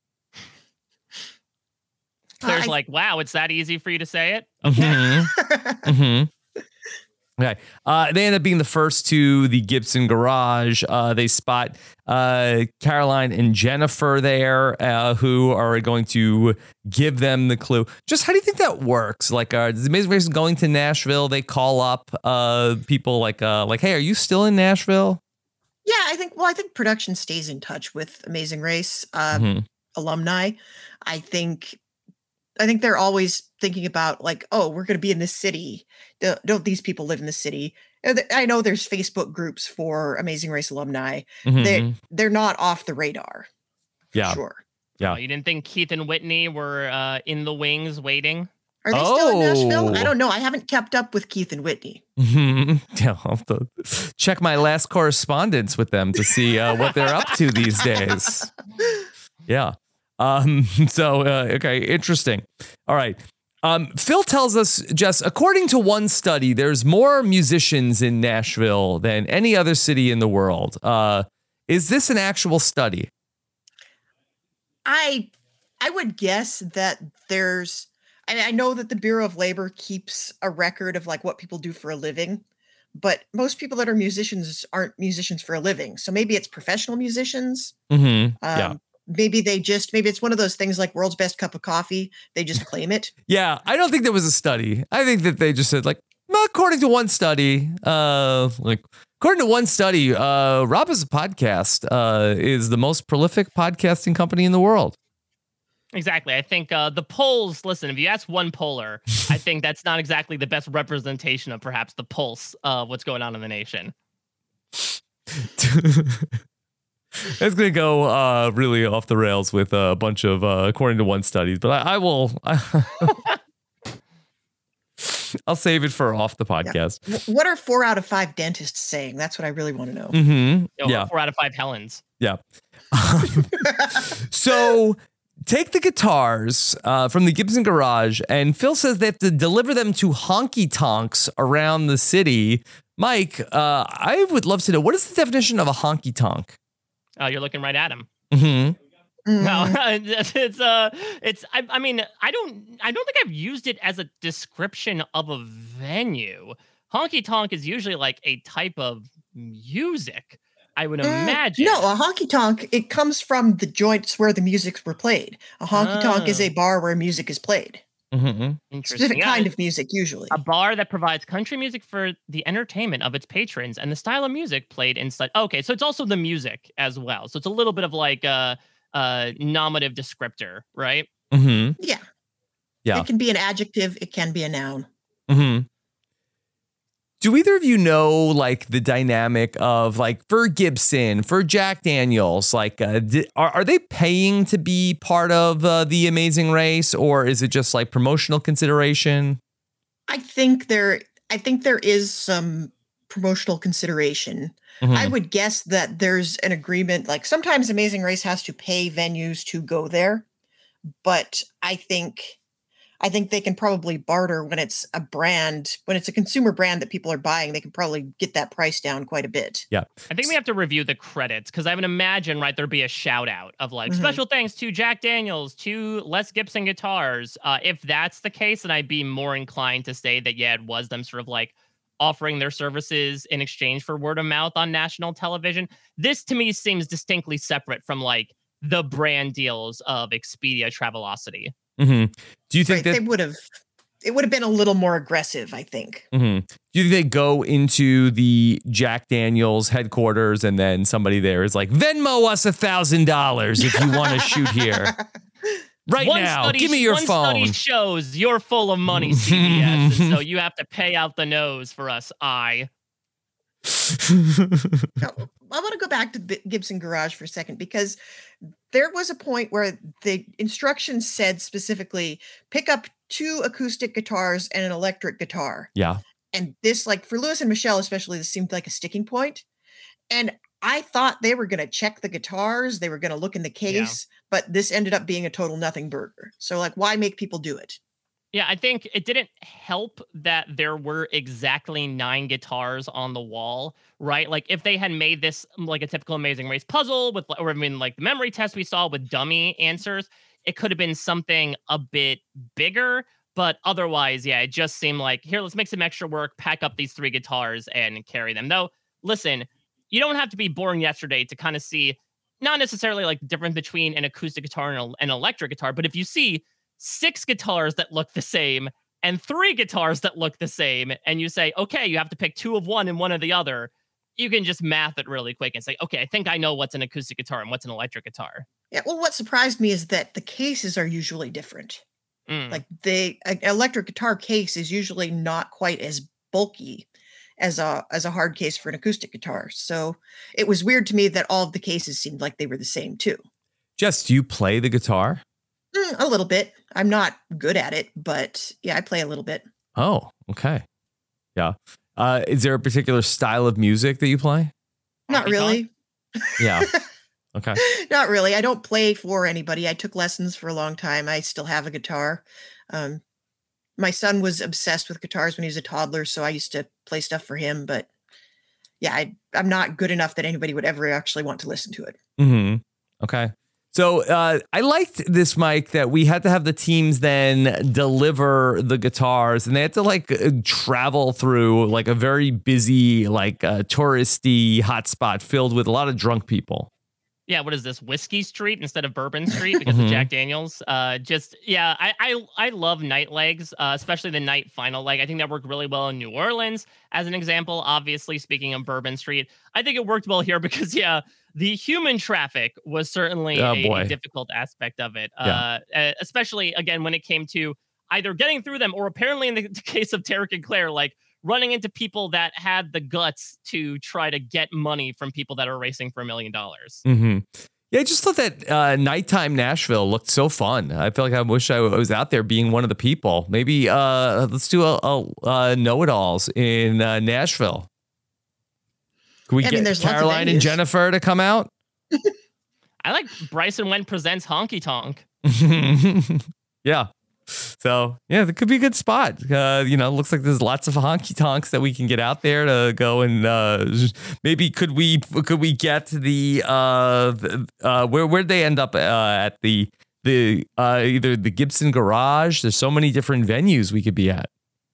Claire's I- like, wow, it's that easy for you to say it? Mm-hmm. mm-hmm. Okay. Uh, they end up being the first to the Gibson garage. Uh, they spot uh, Caroline and Jennifer there, uh, who are going to give them the clue. Just how do you think that works? Like, uh, is Amazing Race going to Nashville? They call up uh, people like, uh, like, hey, are you still in Nashville? Yeah, I think, well, I think production stays in touch with Amazing Race uh, Mhm. alumni. I think, I think they're always thinking about like, oh, we're going to be in this city. Don't, don't these people live in the city? And th- I know there's Facebook groups for Amazing Race alumni. Mhm. They they're not off the radar. For Yeah. sure. Yeah. Oh, you didn't think Keith and Whitney were uh, in the wings waiting? Are they still in Nashville? Oh. I don't know. I haven't kept up with Keith and Whitney. Mhm. Yeah, I'll have to check my last correspondence with them to see uh, what they're up to these days. Yeah. Um, so, uh, okay, interesting. All right. Um, Phil tells us, Jess, according to one study, there's more musicians in Nashville than any other city in the world. Uh, is this an actual study? I I would guess that there's I, I know that the Bureau of Labor keeps a record of like what people do for a living, but most people that are musicians aren't musicians for a living. So maybe it's professional musicians. Mm-hmm. Um, yeah. Maybe they just maybe it's one of those things like world's best cup of coffee. They just claim it. Yeah, I don't think there was a study. I think that they just said, like, according to one study, uh, like, according to one study, uh, Rob is a podcast, uh, is the most prolific podcasting company in the world. Exactly. I think uh, the polls, listen, if you ask one poller, I think that's not exactly the best representation of perhaps the pulse of what's going on in the nation. It's going to go uh, really off the rails with a bunch of, uh, according to one study, but I, I will, I, I'll save it for off the podcast. W- What are four out of five dentists saying? That's what I really want to know. Mm-hmm. You know, Yeah. Four out of five Helens. Yeah. So take the guitars uh, from the Gibson garage, and Phil says they have to deliver them to honky tonks around the city. Mike, uh, I would love to know, what is the definition of a honky tonk? Oh, you're looking right at him. Mm-hmm. No, it's it's, uh, it's. I, I mean, I don't, I don't think I've used it as a description of a venue. Honky tonk is usually like a type of music, I would Mm, imagine. No, a honky tonk, it comes from the joints where the musics were played. A honky tonk is a Oh. bar where music is played. Mm-hmm. Interesting. Specific Yeah, kind it- of music, usually. A bar that provides country music for the entertainment of its patrons and the style of music played inside. Okay, so it's also the music as well. So it's a little bit of like a, a nominative descriptor, right? Mm-hmm. Yeah. Yeah. It can be an adjective. It can be a noun. Mm-hmm. Do either of you know like the dynamic of like for Gibson, for Jack Daniels, like uh, di- are, are they paying to be part of uh, the Amazing Race, or is it just like promotional consideration? I think there I think there is some promotional consideration. Mhm. I would guess that there's an agreement, like sometimes Amazing Race has to pay venues to go there, but I think I think they can probably barter when it's a brand, when it's a consumer brand that people are buying, they can probably get that price down quite a bit. Yeah. I think we have to review the credits because I would imagine, right, there'd be a shout out of like Mhm. special thanks to Jack Daniels, to Les Gibson Guitars. Uh, if that's the case, then I'd be more inclined to say that, yeah, it was them sort of like offering their services in exchange for word of mouth on national television. This to me seems distinctly separate from like the brand deals of Expedia Travelocity. Mm-hmm. Do you think Right, that they would have it would have been a little more aggressive, I think. Mhm. Do you think they go into the Jack Daniels headquarters and then somebody there is like, Venmo us a thousand dollars if you want to shoot here right One now? study- Give me your one phone. study shows you're full of money, C B S, and so you have to pay out the nose for us. I. I want to go back to B- Gibson Garage for a second because there was a point where the instructions said specifically pick up two acoustic guitars and an electric guitar. Yeah. And this, like for Lewis and Michelle, especially, this seemed like a sticking point. And I thought they were going to check the guitars, they were going to look in the case, but this ended up being a total nothing burger. So, like, why make people do it? Yeah, I think it didn't help that there were exactly nine guitars on the wall, right? Like if they had made this like a typical Amazing Race puzzle with, or I mean, like the memory test we saw with dummy answers, it could have been something a bit bigger. But otherwise, yeah, it just seemed like, here, let's make some extra work, pack up these three guitars and carry them. Though, listen, you don't have to be born yesterday to kind of see, not necessarily like the difference between an acoustic guitar and an electric guitar, but if you see six guitars that look the same and three guitars that look the same, and you say, okay, you have to pick two of one and one of the other, you can just math it really quick and say, okay, I think I know what's an acoustic guitar and what's an electric guitar. Yeah, well, what surprised me is that the cases are usually different. Mm. Like the a- electric guitar case is usually not quite as bulky as a as a hard case for an acoustic guitar. So it was weird to me that all of the cases seemed like they were the same too. Jess, do you play the guitar? Mm, a little bit. I'm not good at it, but yeah, I play a little bit. Oh, okay. Yeah. Uh, is there a particular style of music that you play? Not really. Yeah. Okay. Not really. I don't play for anybody. I took lessons for a long time. I still have a guitar. Um, my son was obsessed with guitars when he was a toddler, so I used to play stuff for him. But yeah, I, I'm not good enough that anybody would ever actually want to listen to it. Mm-hmm. Okay. So uh, I liked this, Mike, that we had to have the teams then deliver the guitars, and they had to like uh, travel through like a very busy, like uh, touristy hotspot filled with a lot of drunk people. Yeah, what is this, Whiskey Street instead of Bourbon Street because Mhm. of Jack Daniels? Uh, just yeah, I I, I love night legs, uh, especially the night final leg. I think that worked really well in New Orleans, as an example. Obviously, speaking of Bourbon Street, I think it worked well here because yeah, the human traffic was certainly Oh, a, boy. a difficult aspect of it. Yeah. Uh, uh, especially again when it came to either getting through them or apparently in the, the case of Tarek and Claire, like running into people that had the guts to try to get money from people that are racing for a million dollars. Mm-hmm. Yeah, I just thought that uh, nighttime Nashville looked so fun. I feel like I wish I was out there being one of the people. Maybe uh, let's do a, a, a know-it-alls in uh, Nashville. Can we I mean, get there's lots of Caroline and venues. Jennifer to come out? I like Bryson Wendt presents Honky Tonk. Yeah. So, yeah, that could be a good spot. Uh, you know, looks like there's lots of honky tonks that we can get out there to go and uh, maybe could we could we get the uh, the, uh where where'd they end up uh, at the the uh, either the Gibson Garage? There's so many different venues we could be at.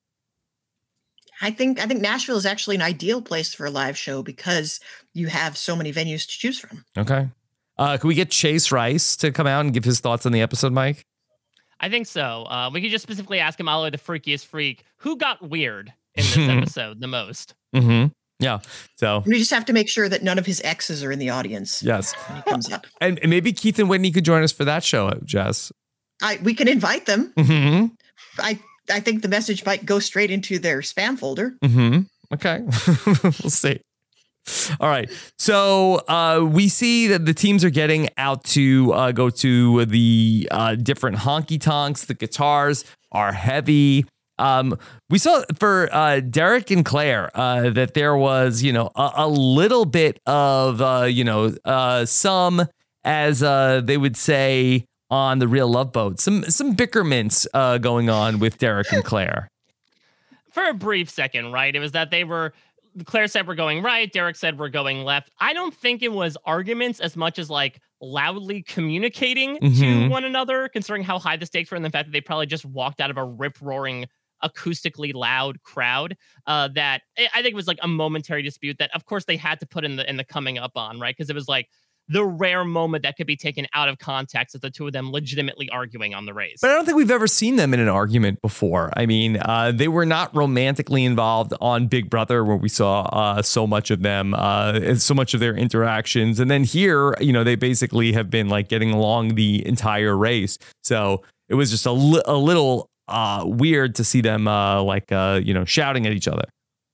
I think I think Nashville is actually an ideal place for a live show because you have so many venues to choose from. Okay. Uh, can we get Chase Rice to come out and give his thoughts on the episode, Mike? I think so. Uh, we could just specifically ask him, Oliver, the freakiest freak, who got weird in this episode the most? Mm-hmm. Yeah. So We just have to make sure that none of his exes are in the audience yes, when he comes up. and, and maybe Keith and Whitney could join us for that show, Jess. I we can invite them. Mm-hmm. I I think the message might go straight into their spam folder. Mm-hmm. Okay. We'll see. All right. So uh, we see that the teams are getting out to uh, go to the uh, different honky tonks. The guitars are heavy. Um, we saw for uh, Derek and Claire uh, that there was, you know, a, a little bit of, uh, you know, uh, some, as uh, they would say on the Real Love Boat, some some bickerments uh, going on with Derek and Claire. For a brief second, right? It was that they were, Claire said we're going right, Derek said we're going left. I don't think it was arguments as much as like loudly communicating Mm-hmm. to one another, considering how high the stakes were and the fact that they probably just walked out of a rip-roaring, acoustically loud crowd. Uh, that I think it was like a momentary dispute that, of course, they had to put in the in the coming up on, right? Because it was like the rare moment that could be taken out of context of the two of them legitimately arguing on the race. But I don't think we've ever seen them in an argument before. I mean, uh, they were not romantically involved on Big Brother, where we saw uh, so much of them, uh, and so much of their interactions. And then here, you know, they basically have been like getting along the entire race. So it was just a, li- a little uh, weird to see them uh, like, uh, you know, shouting at each other.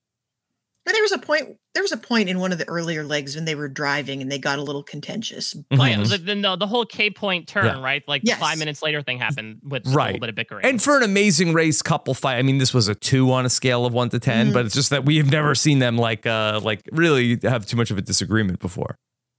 But there was a point. There was a point in one of the earlier legs when they were driving and they got a little contentious. Oh, yeah, the, the, no, the whole K point turn, Yeah. right? Like Yes. five minutes later thing happened with a Right. little bit of bickering. And for an amazing race couple fight, I mean, this was a two on a scale of one to ten, Mhm. but it's just that we have never seen them like, uh, like really have too much of a disagreement before.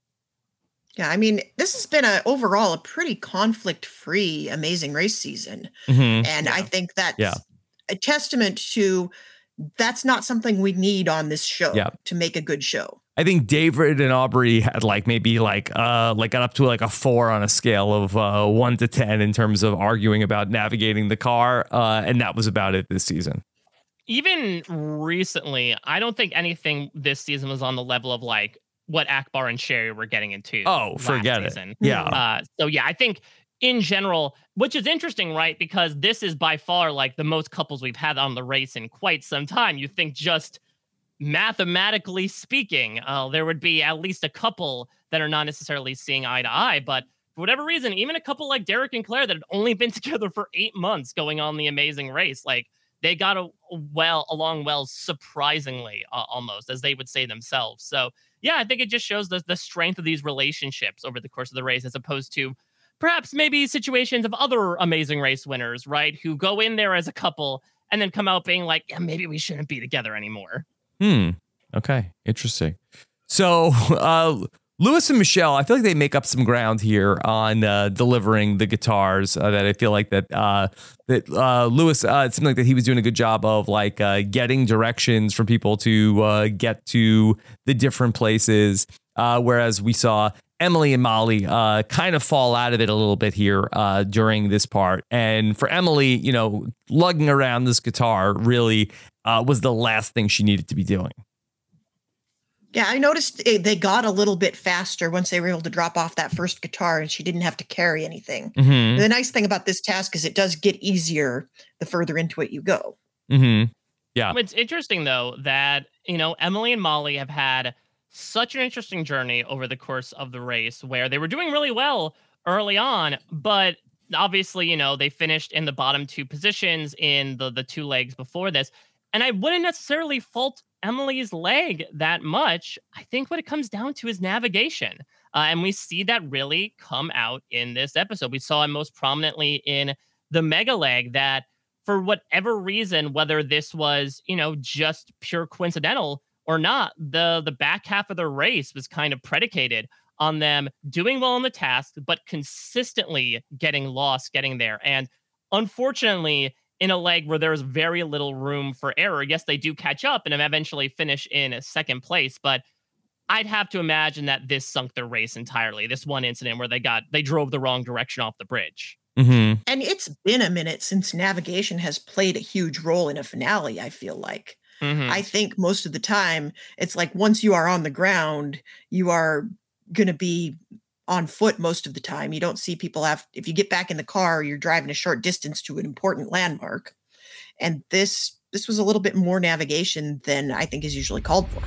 Yeah, I mean, this has been a overall a pretty conflict-free Amazing Race season, Mhm. and I think that's Yeah. a testament to that's not something we need on this show Yeah. to make a good show. I think David and Aubrey had like maybe like uh like got up to like a four on a scale of uh one to ten in terms of arguing about navigating the car, uh, and that was about it this season. Even recently, I don't think anything this season was on the level of like what Akbar and Sherry were getting into. Oh, last forget it. season. Yeah. Uh, so yeah, I think in general, which is interesting, right? Because this is by far like the most couples we've had on the race in quite some time. You think just mathematically speaking, uh, there would be at least a couple that are not necessarily seeing eye to eye, but for whatever reason, even a couple like Derek and Claire that had only been together for eight months going on the Amazing Race, like they got a, well along well, surprisingly, uh, almost, as they would say themselves. So yeah, I think it just shows the, the strength of these relationships over the course of the race, as opposed to perhaps maybe situations of other Amazing Race winners, right? Who go in there as a couple and then come out being like, yeah, maybe we shouldn't be together anymore. Hmm. Okay. Interesting. So, uh, Lewis and Michelle, I feel like they make up some ground here on uh, delivering the guitars. Uh, that I feel like that uh, that uh, Lewis, uh, it seemed like that he was doing a good job of like uh, getting directions from people to uh, get to the different places. Uh, whereas we saw Emily and Molly uh, kind of fall out of it a little bit here uh, during this part. And for Emily, you know, lugging around this guitar really uh, was the last thing she needed to be doing. Yeah, I noticed it, they got a little bit faster once they were able to drop off that first guitar and she didn't have to carry anything. Mhm. The nice thing about this task is it does get easier the further into it you go. Mm-hmm. Yeah. It's interesting, though, that, you know, Emily and Molly have had such an interesting journey over the course of the race where they were doing really well early on, but obviously, you know, they finished in the bottom two positions in the, the two legs before this. And I wouldn't necessarily fault Emily's leg that much. I think what it comes down to is navigation. Uh, and we see that really come out in this episode. We saw it most prominently in the mega leg that for whatever reason, whether this was, you know, just pure coincidental or not, the, the back half of the race was kind of predicated on them doing well on the task, but consistently getting lost, getting there. And unfortunately, in a leg where there's very little room for error, yes, they do catch up and eventually finish in a second place, but I'd have to imagine that this sunk their race entirely. This one incident where they got, they drove the wrong direction off the bridge. Mm-hmm. And it's been a minute since navigation has played a huge role in a finale, I feel like. Mm-hmm. I think most of the time, it's like once you are on the ground, you are going to be on foot most of the time. You don't see people have, if you get back in the car, you're driving a short distance to an important landmark. And this, this was a little bit more navigation than I think is usually called for.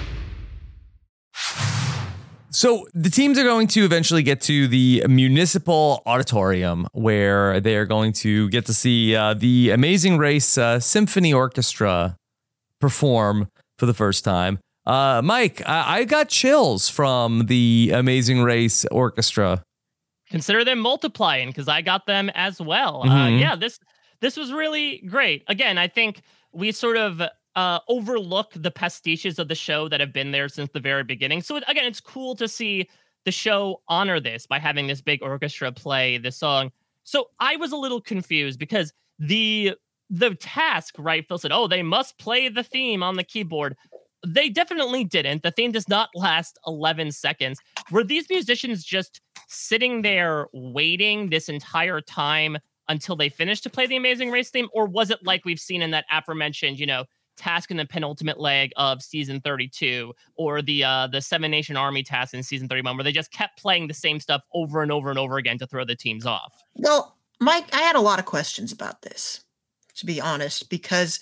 So the teams are going to eventually get to the Municipal Auditorium where they are going to get to see uh, the Amazing Race uh, Symphony Orchestra perform for the first time. Uh, Mike, I, I got chills from the Amazing Race Orchestra. Consider them multiplying because I got them as well. Mm-hmm. Uh, yeah, this this was really great. Again, I think we sort of uh, overlook the pastiches of the show that have been there since the very beginning. So it, again, it's cool to see the show honor this by having this big orchestra play this song. So I was a little confused because the the task, right, Phil said, oh, they must play the theme on the keyboard. They definitely didn't. The theme does not last eleven seconds. Were these musicians just sitting there waiting this entire time until they finished to play the Amazing Race theme? Or was it like we've seen in that aforementioned, you know, task in the penultimate leg of season thirty-two, or the uh, the Seven Nation Army task in season thirty-one, where they just kept playing the same stuff over and over and over again to throw the teams off? Well, Mike, I had a lot of questions about this, to be honest, because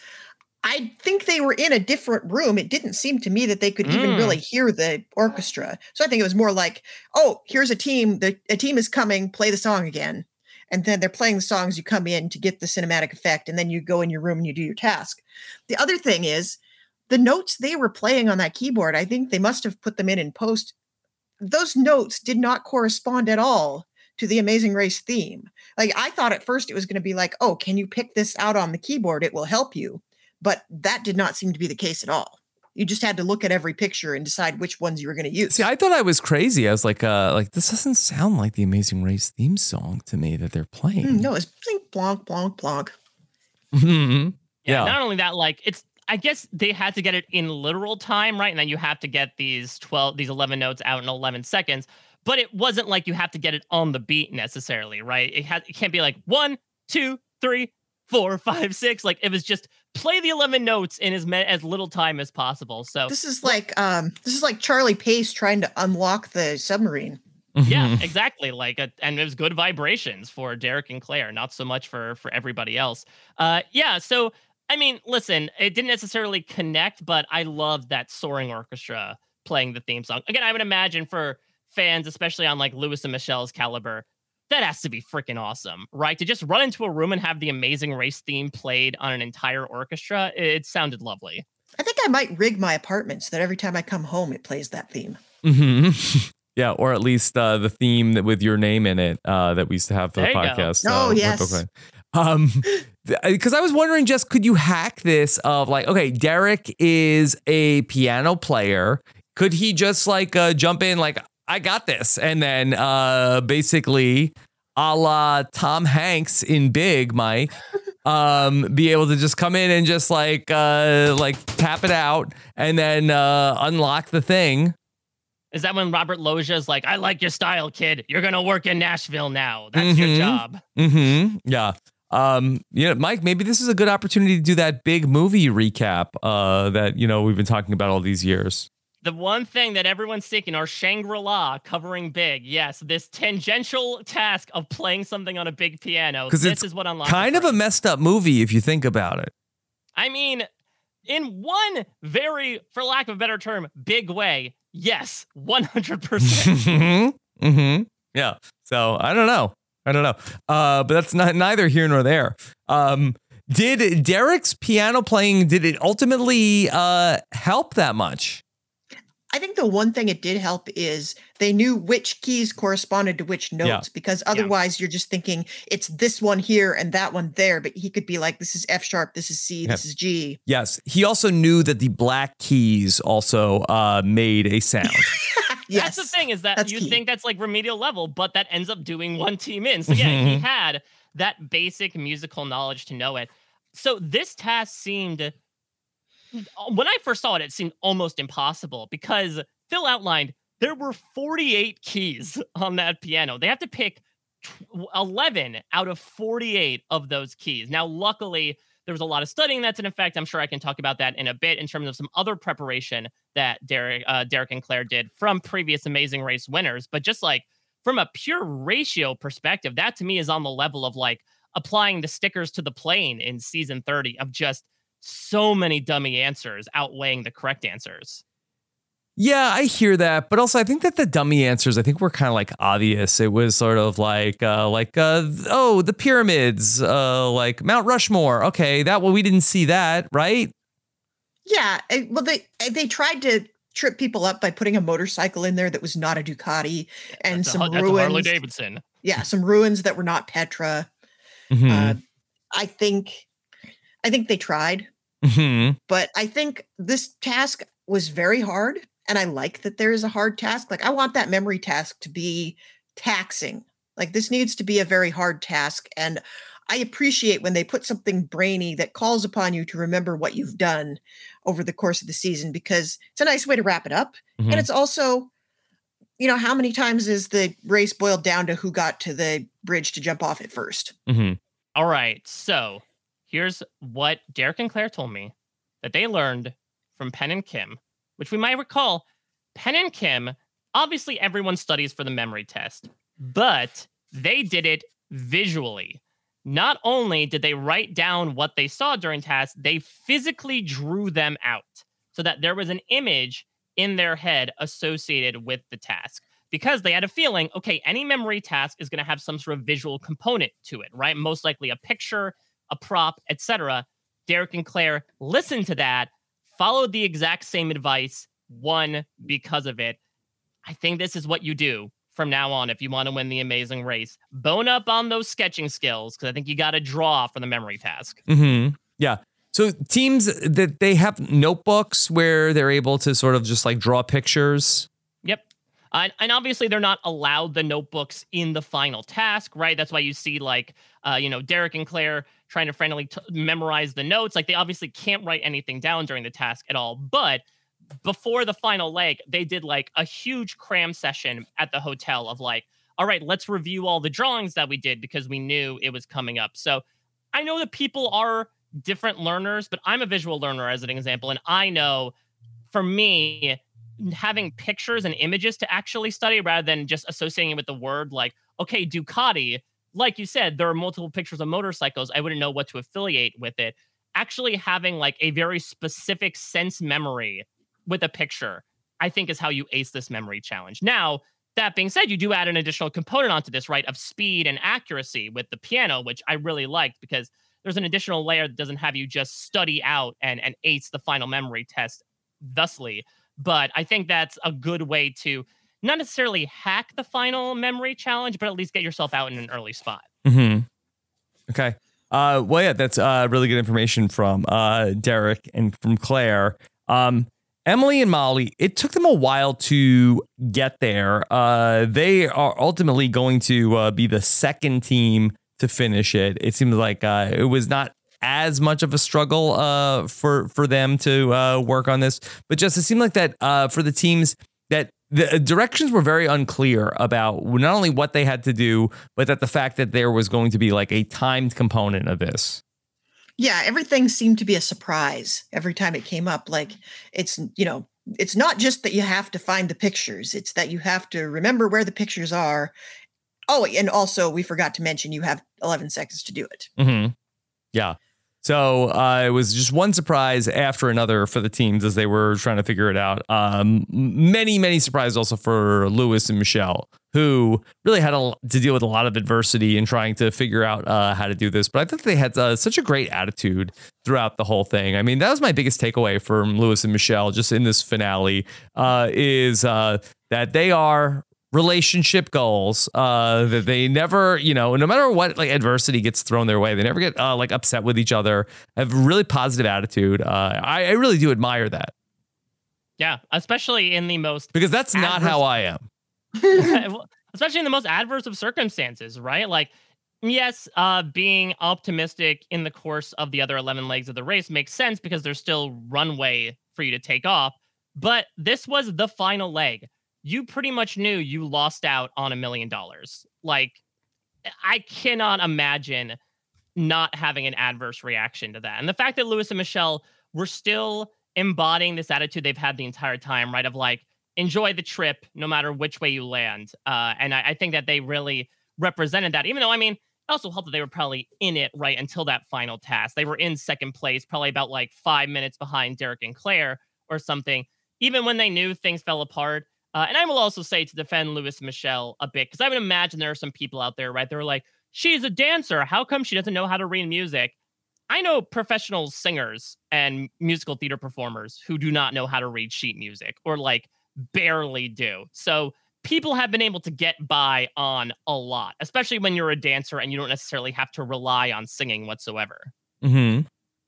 I think they were in a different room. It didn't seem to me that they could mm. even really hear the orchestra. So I think it was more like, oh, here's a team. The, a team is coming, play the song again. And then they're playing the songs, you come in to get the cinematic effect, and then you go in your room and you do your task. The other thing is, the notes they were playing on that keyboard, I think they must have put them in in post. Those notes did not correspond at all to the Amazing Race theme. Like, I thought at first it was going to be like, oh, can you pick this out on the keyboard? It will help you. But that did not seem to be the case at all. You just had to look at every picture and decide which ones you were going to use. See, I thought I was crazy. I was like, uh, like this doesn't sound like the Amazing Race theme song to me that they're playing. Mm, no, it's blink, blonk, blonk, blonk. Mm-hmm. Yeah, yeah. Not only that, like it's, I guess they had to get it in literal time, right? And then you have to get these twelve, these eleven notes out in eleven seconds. But it wasn't like you have to get it on the beat necessarily, right? It had, it can't be like one, two, three, four, five, six. Like, it was just play the eleven notes in as me- as little time as possible. So this is like um this is like Charlie Pace trying to unlock the submarine. Yeah, exactly. Like, a, and it was good vibrations for Derek and Claire, not so much for for everybody else. Uh, yeah. So I mean, listen, it didn't necessarily connect, but I loved that soaring orchestra playing the theme song. Again, I would imagine for fans, especially on like Lewis and Michelle's caliber, that has to be freaking awesome, right? To just run into a room and have the Amazing Race theme played on an entire orchestra. It sounded lovely. I think I might rig my apartment so that every time I come home, it plays that theme. Mm-hmm. Yeah, or at least uh, the theme that with your name in it uh, that we used to have for there the podcast. Oh, uh, yes. Um, because I was wondering, just could you hack this of like, okay, Derek is a piano player. Could he just like uh, jump in like, I got this, and then uh, basically a la Tom Hanks in Big, Mike, um, be able to just come in and just like uh, like tap it out and then uh, unlock the thing? Is that when Robert Loggia is like, I like your style, kid. You're going to work in Nashville now. That's mm-hmm. your job. Mm-hmm. Yeah. Um, you know, Mike, maybe this is a good opportunity to do that big movie recap uh, that, you know, we've been talking about all these years. The one thing that everyone's seeking are Shangri-La covering Big. Yes, this tangential task of playing something on a big piano. This it's is what unlocks kind of a messed up movie if you think about it. I mean, in one very, for lack of a better term, big way, yes, one hundred percent. mm-hmm. Mm-hmm. Yeah. So I don't know. I don't know. Uh, but that's not neither here nor there. Um, did Derek's piano playing, did it ultimately uh, help that much? I think the one thing it did help is they knew which keys corresponded to which notes, yeah. because otherwise yeah. you're just thinking it's this one here and that one there. But he could be like, this is F sharp, this is C, this is G. Yes. He also knew that the black keys also uh, made a sound. Yes. That's the thing, is that that's you key. think that's like remedial level, but that ends up doing one team in. So yeah, he had that basic musical knowledge to know it. So this task seemed... When I first saw it, it seemed almost impossible because Phil outlined there were forty-eight keys on that piano. They have to pick eleven out of forty-eight of those keys. Now, luckily, there was a lot of studying that's in effect. I'm sure I can talk about that in a bit in terms of some other preparation that Derek, uh, Derek and Claire did from previous Amazing Race winners. But just like from a pure ratio perspective, that to me is on the level of like applying the stickers to the plane in season thirty of just so many dummy answers outweighing the correct answers. Yeah, I hear that, but also I think that the dummy answers, I think were kind of like obvious. It was sort of like, uh, like, uh, oh, the pyramids, uh, like Mount Rushmore. Okay, that well, we didn't see that, right? Yeah, eh, well, they eh, they tried to trip people up by putting a motorcycle in there that was not a Ducati, and That's a, some Har- that's a ruins. Harley Davidson. Yeah, some ruins that were not Petra. Mm-hmm. Uh, I think, I think they tried, Mm-hmm. but I think this task was very hard, and I like that there is a hard task. Like I want that memory task to be taxing. Like this needs to be a very hard task, and I appreciate when they put something brainy that calls upon you to remember what you've done over the course of the season, because it's a nice way to wrap it up. Mhm. And it's also, you know, how many times is the race boiled down to who got to the bridge to jump off it first? Mm-hmm. All right. So here's what Derek and Claire told me that they learned from Penn and Kim, which we might recall. Penn and Kim, obviously everyone studies for the memory test, but they did it visually. Not only did they write down what they saw during tasks, they physically drew them out so that there was an image in their head associated with the task, because they had a feeling, okay, any memory task is going to have some sort of visual component to it, right? Most likely a picture, a prop, et cetera. Derek and Claire listened to that, followed the exact same advice, won because of it. I think this is what you do from now on if you want to win the Amazing Race. Bone up on those sketching skills, because I think you got to draw for the memory task. Mm-hmm. Yeah. So teams that they have notebooks where they're able to sort of just like draw pictures. Yep. Uh, and obviously they're not allowed the notebooks in the final task, right? That's why you see like, uh, you know, Derek and Claire trying to frantically t- memorize the notes. Like they obviously can't write anything down during the task at all. But before the final leg, they did like a huge cram session at the hotel of like, all right, let's review all the drawings that we did because we knew it was coming up. So I know that people are different learners, but I'm a visual learner as an example. And I know for me, having pictures and images to actually study rather than just associating it with the word like, okay, Ducati, like you said, there are multiple pictures of motorcycles. I wouldn't know what to affiliate with it. Actually having like a very specific sense memory with a picture, I think is how you ace this memory challenge. Now, that being said, you do add an additional component onto this, right, of speed and accuracy with the piano, which I really liked because there's an additional layer that doesn't have you just study out and, and ace the final memory test thusly. But I think that's a good way to not necessarily hack the final memory challenge, but at least get yourself out in an early spot. Mm-hmm. Okay. Uh, well, yeah, that's uh, really good information from uh, Derek and from Claire. Um, Emily and Molly, it took them a while to get there. Uh, they are ultimately going to uh, be the second team to finish it. It seems like uh, it was not as much of a struggle uh, for for them to uh, work on this, but just it seemed like that uh, for the teams that the directions were very unclear about not only what they had to do, but that the fact that there was going to be like a timed component of this. Yeah, everything seemed to be a surprise every time it came up. Like it's, you know, it's not just that you have to find the pictures. It's that you have to remember where the pictures are. Oh, and also we forgot to mention you have eleven seconds to do it. Mm-hmm. Yeah. So uh, it was just one surprise after another for the teams as they were trying to figure it out. Um, many, many surprises also for Lewis and Michelle, who really had a, to deal with a lot of adversity in trying to figure out uh, how to do this. But I think they had uh, such a great attitude throughout the whole thing. I mean, that was my biggest takeaway from Lewis and Michelle just in this finale uh, is uh, that they are relationship goals, uh, that they never, you know, no matter what like adversity gets thrown their way, they never get uh, like upset with each other, have a really positive attitude. Uh, I, I really do admire that. Yeah, especially in the most... Because that's not adverse- how I am. Especially in the most adverse of circumstances, right? Like, yes, uh, being optimistic in the course of the other eleven legs of the race makes sense because there's still runway for you to take off. But this was the final leg. You pretty much knew you lost out on a million dollars. Like, I cannot imagine not having an adverse reaction to that. And the fact that Lewis and Michelle were still embodying this attitude they've had the entire time, right? Of like, enjoy the trip no matter which way you land. Uh, and I, I think that they really represented that, even though, I mean, it also helped that they were probably in it right until that final task. They were in second place, probably about like five minutes behind Derek and Claire or something, even when they knew things fell apart. Uh, and I will also say to defend Lewis and Michelle a bit, because I would imagine there are some people out there, right? They're like, she's a dancer. How come she doesn't know how to read music? I know professional singers and musical theater performers who do not know how to read sheet music or like barely do. So people have been able to get by on a lot, especially when you're a dancer and you don't necessarily have to rely on singing whatsoever. Mm-hmm.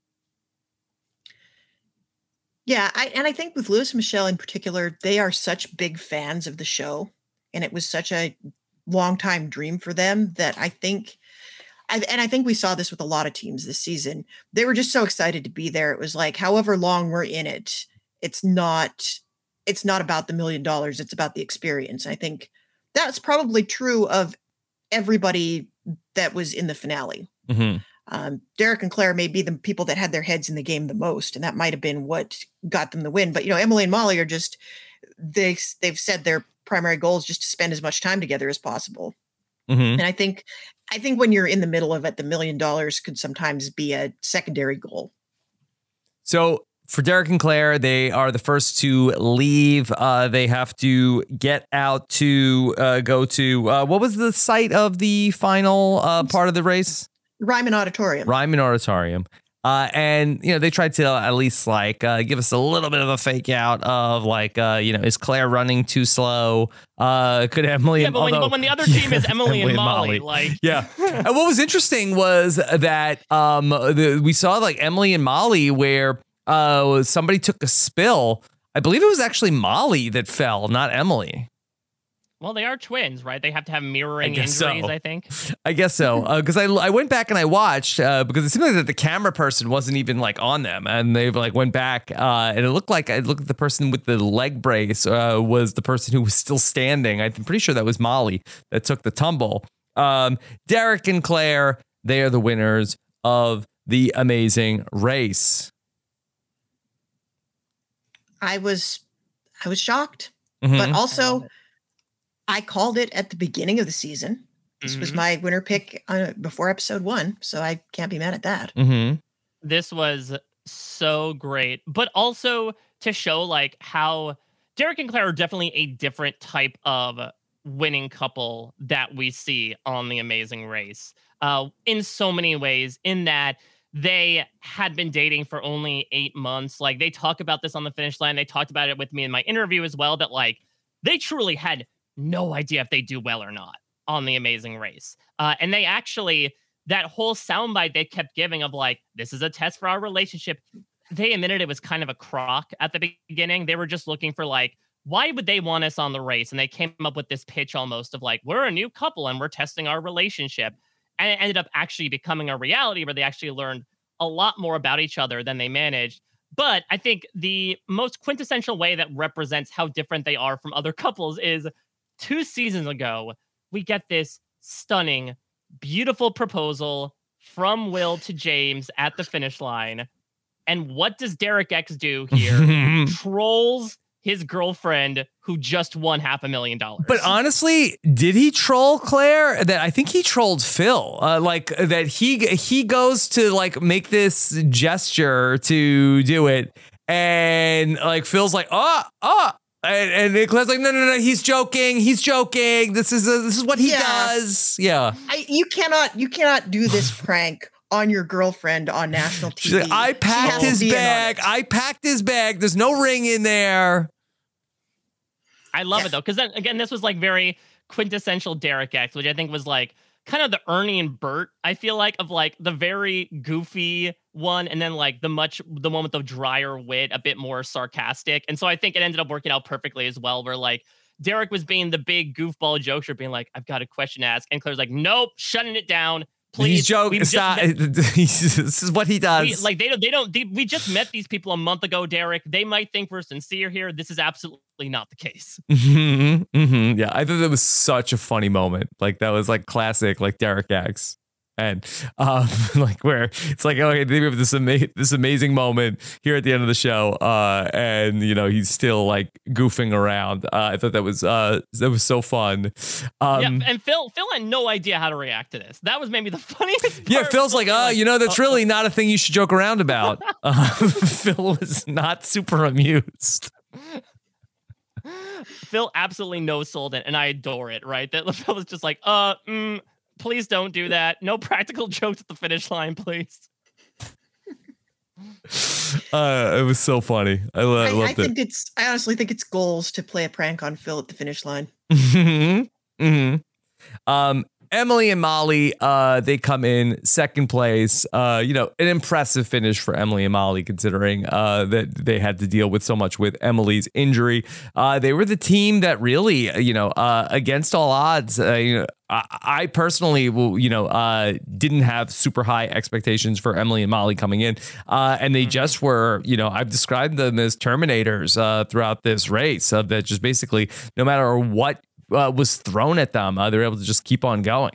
Yeah, I, and I think with Louis and Michelle in particular, they are such big fans of the show, and it was such a long time dream for them that I think, I, and I think we saw this with a lot of teams this season. They were just so excited to be there. It was like, however long we're in it, it's not, it's not about the million dollars. It's about the experience. I think that's probably true of everybody that was in the finale. Mm-hmm. Um, Derek and Claire may be the people that had their heads in the game the most, and that might have been what got them the win. But, you know, Emily and Molly are just, they, they've said their primary goal is just to spend as much time together as possible. Mm-hmm. And I think, I think when you're in the middle of it, the million dollars could sometimes be a secondary goal. So for Derek and Claire, they are the first to leave. Uh, they have to get out to uh, go to, uh, what was the site of the final uh, part of the race? Ryman Auditorium. Ryman Auditorium. Uh, and, you know, they tried to at least like uh, give us a little bit of a fake out of like, uh, you know, is Claire running too slow? Uh, could Emily yeah, and but when, although, but when the other team is Emily, Emily and and Molly, Molly. like, yeah. And what was interesting was that um, the, we saw like Emily and Molly where uh, somebody took a spill. I believe it was actually Molly that fell, not Emily. well, they are twins, right? They have to have mirroring I guess injuries, so. I think. I guess so. Because uh, I I went back and I watched uh, because it seemed like that the camera person wasn't even like on them, and they like went back uh, and it looked like I looked at the person with the leg brace uh, was the person who was still standing. I'm pretty sure that was Molly that took the tumble. Um, Derek and Claire, they are the winners of the Amazing Race. I was, I was shocked, Mhm. but also I called it at the beginning of the season. This was Mhm. my winner pick uh, before episode one, so I can't be mad at that. Mm-hmm. This was so great, but also to show like how Derek and Claire are definitely a different type of winning couple that we see on The Amazing Race uh, in so many ways, in that they had been dating for only eight months. Like they talk about this on the finish line. They talked about it with me in my interview as well, that like they truly had no idea if they do well or not on The Amazing Race. Uh, and they actually, that whole soundbite they kept giving of like, this is a test for our relationship. They admitted it was kind of a crock at the beginning. They were just looking for like, why would they want us on the race? And they came up with this pitch almost of like, we're a new couple and we're testing our relationship. And it ended up actually becoming a reality where they actually learned a lot more about each other than they managed. But I think the most quintessential way that represents how different they are from other couples is two seasons ago, we get this stunning, beautiful proposal from Will to James at the finish line. And what does Derek X do here? Trolls his girlfriend who just won half a million dollars. But honestly, did he troll Claire? That I think he trolled Phil. Uh, like that he he goes to like make this gesture to do it, and like Phil's like, oh, oh, and, and Claire's like, no, no, no, he's joking, he's joking. This is a, this is what he Yeah. does. Yeah, I, you cannot, you cannot do this prank on your girlfriend on national T She's V. like, I She packed has to his be in on bag. it. I packed his bag. There's no ring in there. I love it though, because then again, this was like very quintessential Derek X, which I think was like kind of the Ernie and Bert, I feel like, of like the very goofy one, and then like the much the one with the drier wit, a bit more sarcastic. And so I think it ended up working out perfectly as well, where like Derek was being the big goofball jokester, being like, I've got a question to ask. And Claire's like, nope, shutting it down. Please, He's joking. we've just Stop. met- This is what he does. we, like they don't, they don't, they, we just met these people a month ago, Derek. They might think we're sincere here. This is absolutely not the case. hmm hmm Yeah, I thought that was such a funny moment. Like that was like classic, like Derek X, and um, like where it's like, okay, they have this ama- this amazing moment here at the end of the show, uh, and you know he's still like goofing around. Uh, I thought that was uh, that was so fun. Um, yeah, and Phil, Phil had no idea how to react to this. That was maybe the funniest. Yeah, part. Phil's like, oh, you know, that's really not a thing you should joke around about. Uh, Phil was not super amused. Phil absolutely no sold it, and I adore it. Right, that Phil was just like, uh, mm, please don't do that. No practical jokes at the finish line, please. Uh, it was so funny. I, lo- I, loved I it. think it's. I honestly think it's goals to play a prank on Phil at the finish line. Mm-hmm. Mm-hmm. Um, Emily and Molly, uh, they come in second place. Uh, you know, an impressive finish for Emily and Molly, considering uh, that they had to deal with so much with Emily's injury. Uh, they were the team that really, you know, uh, against all odds, uh, you know, I, I personally, will, you know, uh, didn't have super high expectations for Emily and Molly coming in. Uh, and they just were, you know, I've described them as Terminators uh, throughout this race, of that just basically no matter what Uh, was thrown at them, uh, they were able to just keep on going.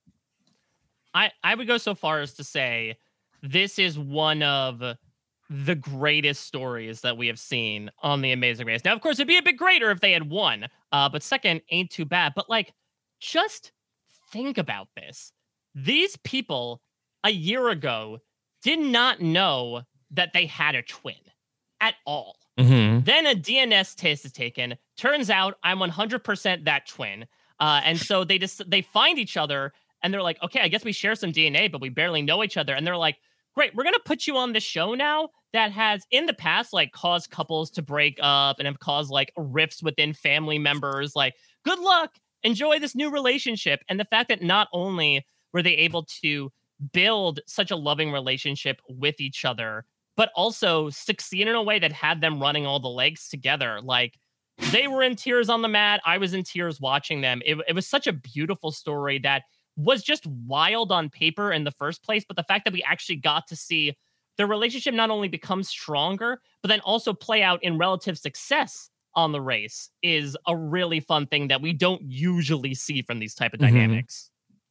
I, I would go so far as to say this is one of the greatest stories that we have seen on The Amazing Race. Now, of course, it'd be a bit greater if they had won, uh, but second ain't too bad. But like, just think about this. These people a year ago did not know that they had a twin at all. Mm-hmm. Then a D N S test is taken. Turns out I'm one hundred percent that twin. Uh, and so they just they find each other and they're like, okay, I guess we share some D N A, but we barely know each other. And they're like, great, we're going to put you on this show now that has in the past like caused couples to break up and have caused like rifts within family members. Like, good luck. Enjoy this new relationship. And the fact that not only were they able to build such a loving relationship with each other, but also succeed in a way that had them running all the legs together. Like, they were in tears on the mat. I was in tears watching them. It, it was such a beautiful story that was just wild on paper in the first place. But the fact that we actually got to see their relationship not only become stronger, but then also play out in relative success on the race is a really fun thing that we don't usually see from these type of Mm-hmm. dynamics.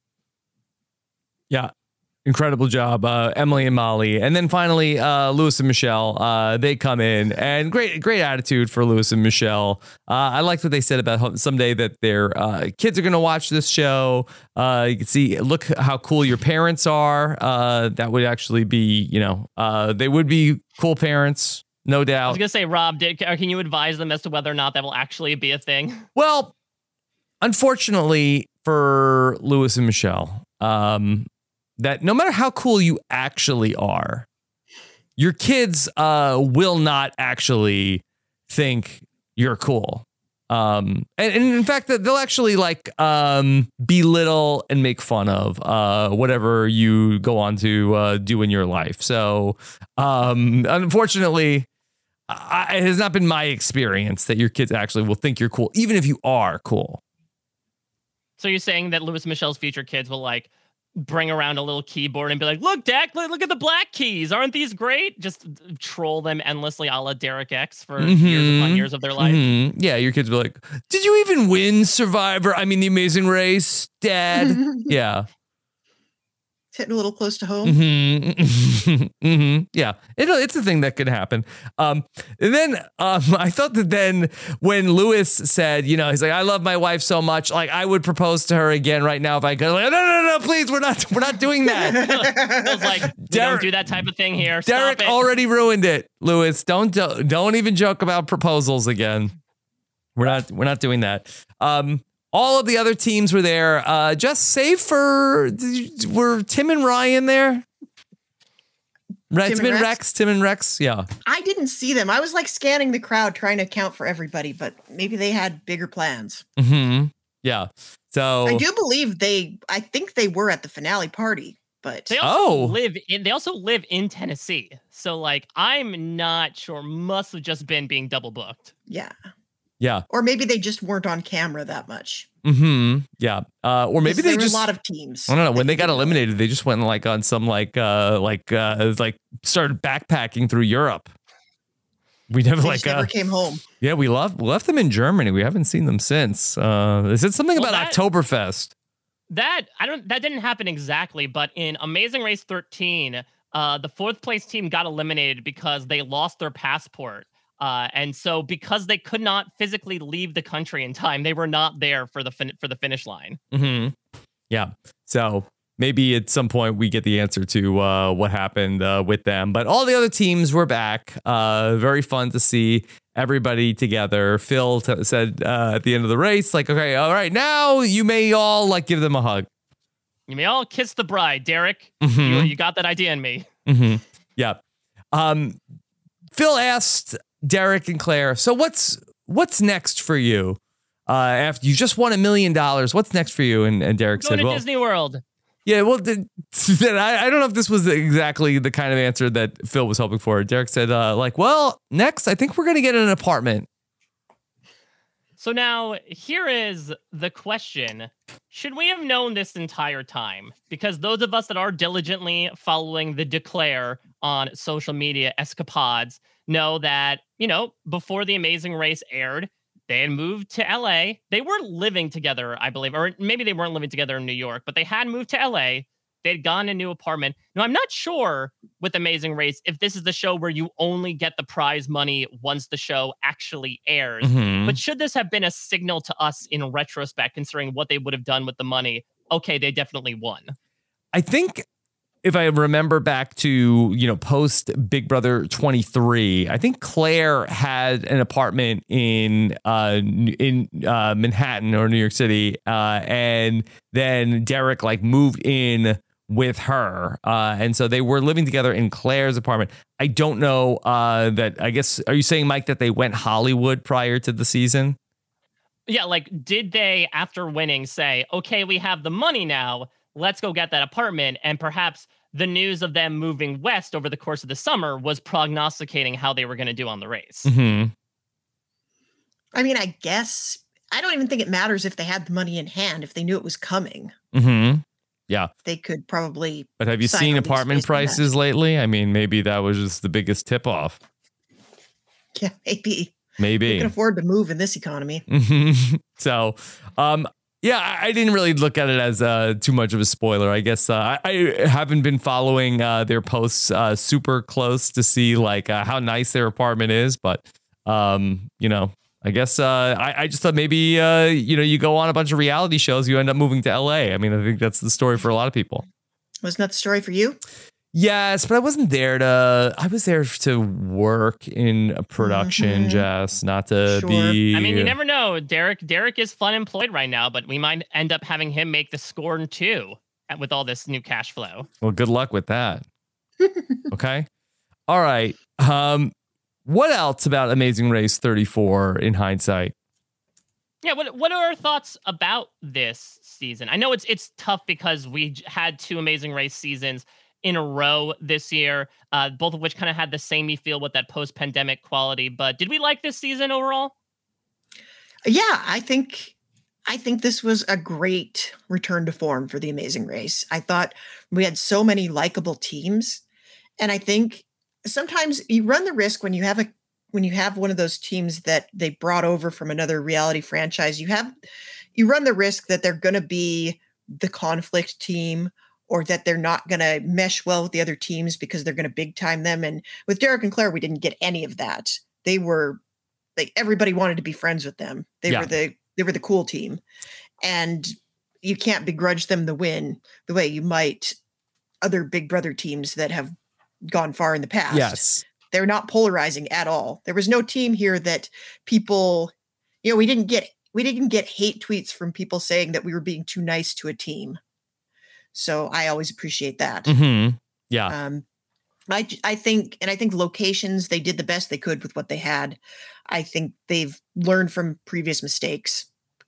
Yeah. Incredible job, uh, Emily and Molly. And then finally, uh, Lewis and Michelle, uh, they come in, and great, great attitude for Lewis and Michelle. Uh, I liked what they said about how someday that their uh, kids are going to watch this show. Uh, you can see, look how cool your parents are. Uh, that would actually be, you know, uh, they would be cool parents, no I was doubt. going to say, Rob, did, can you advise them as to whether or not that will actually be a thing? Well, unfortunately for Lewis and Michelle, um, that no matter how cool you actually are, your kids uh, will not actually think you're cool. Um, and, and in fact, they'll actually like um, belittle and make fun of uh, whatever you go on to uh, do in your life. So um, unfortunately, I, it has not been my experience that your kids actually will think you're cool, even if you are cool. So you're saying that Lewis and Michelle's future kids will like bring around a little keyboard and be like, look, Dak, look, look at the black keys. Aren't these great? Just troll them endlessly a la Derek X for Mm-hmm. years upon years of their life. Mm-hmm. Yeah, your kids will be like, did you even win Survivor? I mean, The Amazing Race, Dad? Yeah. It's hitting a little close to home. Mm-hmm. mm-hmm. Yeah, it, it's a thing that could happen. Um, and then um, I thought that then when Lewis said, you know, he's like, I love my wife so much, like I would propose to her again right now if I could. Like, no, no, no, please, we're not, we're not doing that. I was like, we don't do that type of thing here. Stop Derek it. already ruined it, Lewis. Don't don't even joke about proposals again. We're not we're not doing that. Um, all of the other teams were there, uh, just save for were Tim and Ryan there. Right, Tim Tim, and and Rex? Rex. Tim and Rex. Yeah. I didn't see them. I was like scanning the crowd trying to account for everybody, but maybe they had bigger plans. Mm-hmm. Yeah. So I do believe they, I think they were at the finale party, but They also Oh. live in. They also live in Tennessee, so like I'm not sure. Must have just been being double booked. yeah. Yeah. Or maybe they just weren't on camera that much. Mm-hmm. Yeah. Uh, or maybe Because they there were just a lot of teams. I don't know. that When they you got didn't know. eliminated, they just went like on some like uh like uh like started backpacking through Europe. We never They like just never uh, came home. yeah, we left we left them in Germany. We haven't seen them since. Uh, they said something Well, about that- Oktoberfest. That I don't. That didn't happen exactly, but in Amazing Race thirteen, uh, the fourth place team got eliminated because they lost their passport. Uh, and so because they could not physically leave the country in time, they were not there for the fin- for the finish line. Mm-hmm. Yeah. So maybe at some point we get the answer to uh, what happened uh, with them. But all the other teams were back. Uh, very fun to see everybody together. Phil t- said uh, at the end of the race, like, okay, all right, now you may all like give them a hug. You may all kiss the bride, Derek. Mhm. You, you got that idea in me. Mm-hmm. Yeah. Um, Phil asked Derek and Claire, so what's what's next for you? Uh, after you just won a million dollars, what's next for you? And, and Derek Go said, to well, Disney World. Yeah, well, the, I, I don't know if this was exactly the kind of answer that Phil was hoping for. Derek said, uh, like, well, next, I think we're going to get an apartment. So now here is the question. Should we have known this entire time? Because those of us that are diligently following the Declare on social media escapades know that, you know, before The Amazing Race aired, they had moved to L A. They were living together, I believe, or maybe they weren't living together in New York, but they had moved to L A. They'd gone a new apartment. Now, I'm not sure with Amazing Race if this is the show where you only get the prize money once the show actually airs. Mm-hmm. But should this have been a signal to us in retrospect, considering what they would have done with the money? Okay, they definitely won. I think if I remember back to, you know, post Big Brother twenty-three, I think Claire had an apartment in uh, in uh, Manhattan or New York City. Uh, and then Derek like moved in with her. Uh, and so they were living together in Claire's apartment. I don't know uh, that. I guess, are you saying, Mike, that they went Hollywood prior to the season? Yeah, like, did they, after winning, say, okay, we have the money now, let's go get that apartment? And perhaps the news of them moving west over the course of the summer was prognosticating how they were going to do on the race. Mm-hmm. I mean, I guess, I don't even think it matters if they had the money in hand, if they knew it was coming. Mm-hmm. Yeah. They could probably. But have you seen apartment prices lately? I mean, maybe that was just the biggest tip off. Yeah, maybe. Maybe. You can afford to move in this economy. Mm-hmm. So, um, yeah, I, I didn't really look at it as uh, too much of a spoiler. I guess uh, I, I haven't been following uh, their posts uh, super close to see like uh, how nice their apartment is. But, um, you know, I guess uh, I, I just thought maybe, uh, you know, you go on a bunch of reality shows, you end up moving to L A. I mean, I think that's the story for a lot of people. Wasn't that the story for you? Yes, but I wasn't there to, I was there to work in a production, mm-hmm. Jess, not to sure. be. I mean, you never know. Derek, Derek is fun employed right now, but we might end up having him make the Scorn two with all this new cash flow. Well, good luck with that. Okay. All right. Um, what else about Amazing Race thirty-four in hindsight? Yeah, what what are our thoughts about this season? I know it's it's tough because we had two Amazing Race seasons in a row this year, uh, both of which kind of had the samey feel with that post-pandemic quality. But did we like this season overall? Yeah, I think I think this was a great return to form for the Amazing Race. I thought we had so many likable teams, and I think sometimes you run the risk when you have a when you have one of those teams that they brought over from another reality franchise. You have you run the risk that they're going to be the conflict team, or that they're not going to mesh well with the other teams because they're going to big time them. And with Derek and Claire, we didn't get any of that. They were like, everybody wanted to be friends with them. They yeah. were the, they were the cool team, and you can't begrudge them the win the way you might other Big Brother teams that have gone far in the past. Yes. They're not polarizing at all. There was no team here that people, you know, we didn't get, we didn't get hate tweets from people saying that we were being too nice to a team. So I always appreciate that. Mm-hmm. Yeah. Um, I, I think, and I think locations, they did the best they could with what they had. I think they've learned from previous mistakes.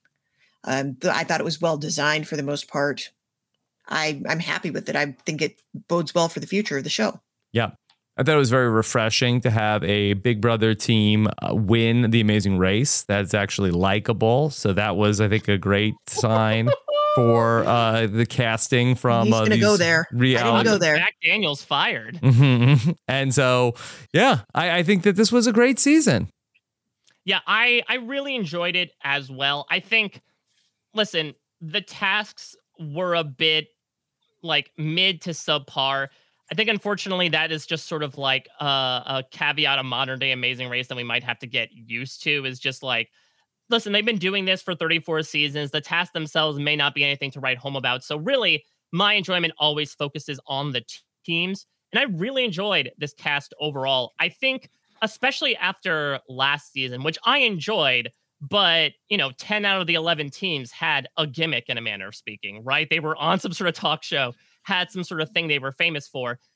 Um, I thought it was well designed for the most part. I, I'm happy with it. I think it bodes well for the future of the show. Yeah. I thought it was very refreshing to have a Big Brother team uh, win the Amazing Race. That's actually likable. So that was, I think, a great sign for uh, the casting from. He's uh, gonna go there. Reality. I didn't go there. Jack Daniels fired. Mm-hmm. And so, yeah, I, I think that this was a great season. Yeah, I I really enjoyed it as well. I think, listen, the tasks were a bit like mid to subpar. I think, unfortunately, that is just sort of like a, a caveat of modern day Amazing Race that we might have to get used to, is just like, listen, they've been doing this for thirty-four seasons. The tasks themselves may not be anything to write home about. So really, my enjoyment always focuses on the t- teams. And I really enjoyed this cast overall. I think, especially after last season, which I enjoyed, but, you know, ten out of the eleven teams had a gimmick, in a manner of speaking, right? They were on some sort of talk show, had some sort of thing they were famous for.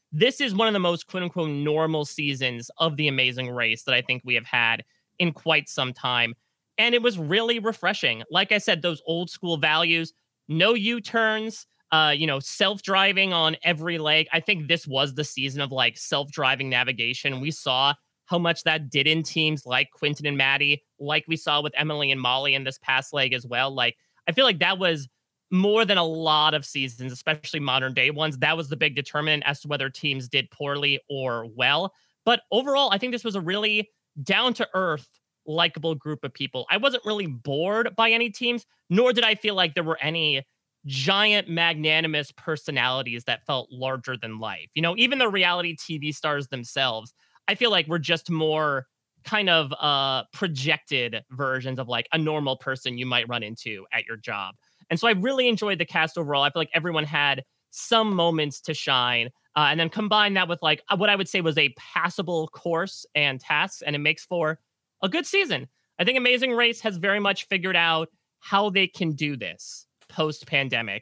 this is one of the most quote unquote normal seasons of The Amazing Race that I think we have had in quite some time. And it was really refreshing. Like I said, those old school values, no U-turns, uh, you know, self-driving on every leg. I think this was the season of like self-driving navigation. We saw how much that did in teams like Quinton and Maddie, like we saw with Emily and Molly in this past leg as well. Like, I feel like that was more than a lot of seasons, especially modern day ones. That was the big determinant as to whether teams did poorly or well. But overall, I think this was a really down-to-earth, likable group of people. I wasn't really bored by any teams, nor did I feel like there were any giant magnanimous personalities that felt larger than life. You know, even the reality T V stars themselves, I feel like we're just more kind of uh, projected versions of like a normal person you might run into at your job. And so I really enjoyed the cast overall. I feel like everyone had some moments to shine. Uh, and then combine that with like what I would say was a passable course and tasks, and it makes for a good season. I think Amazing Race has very much figured out how they can do this post-pandemic.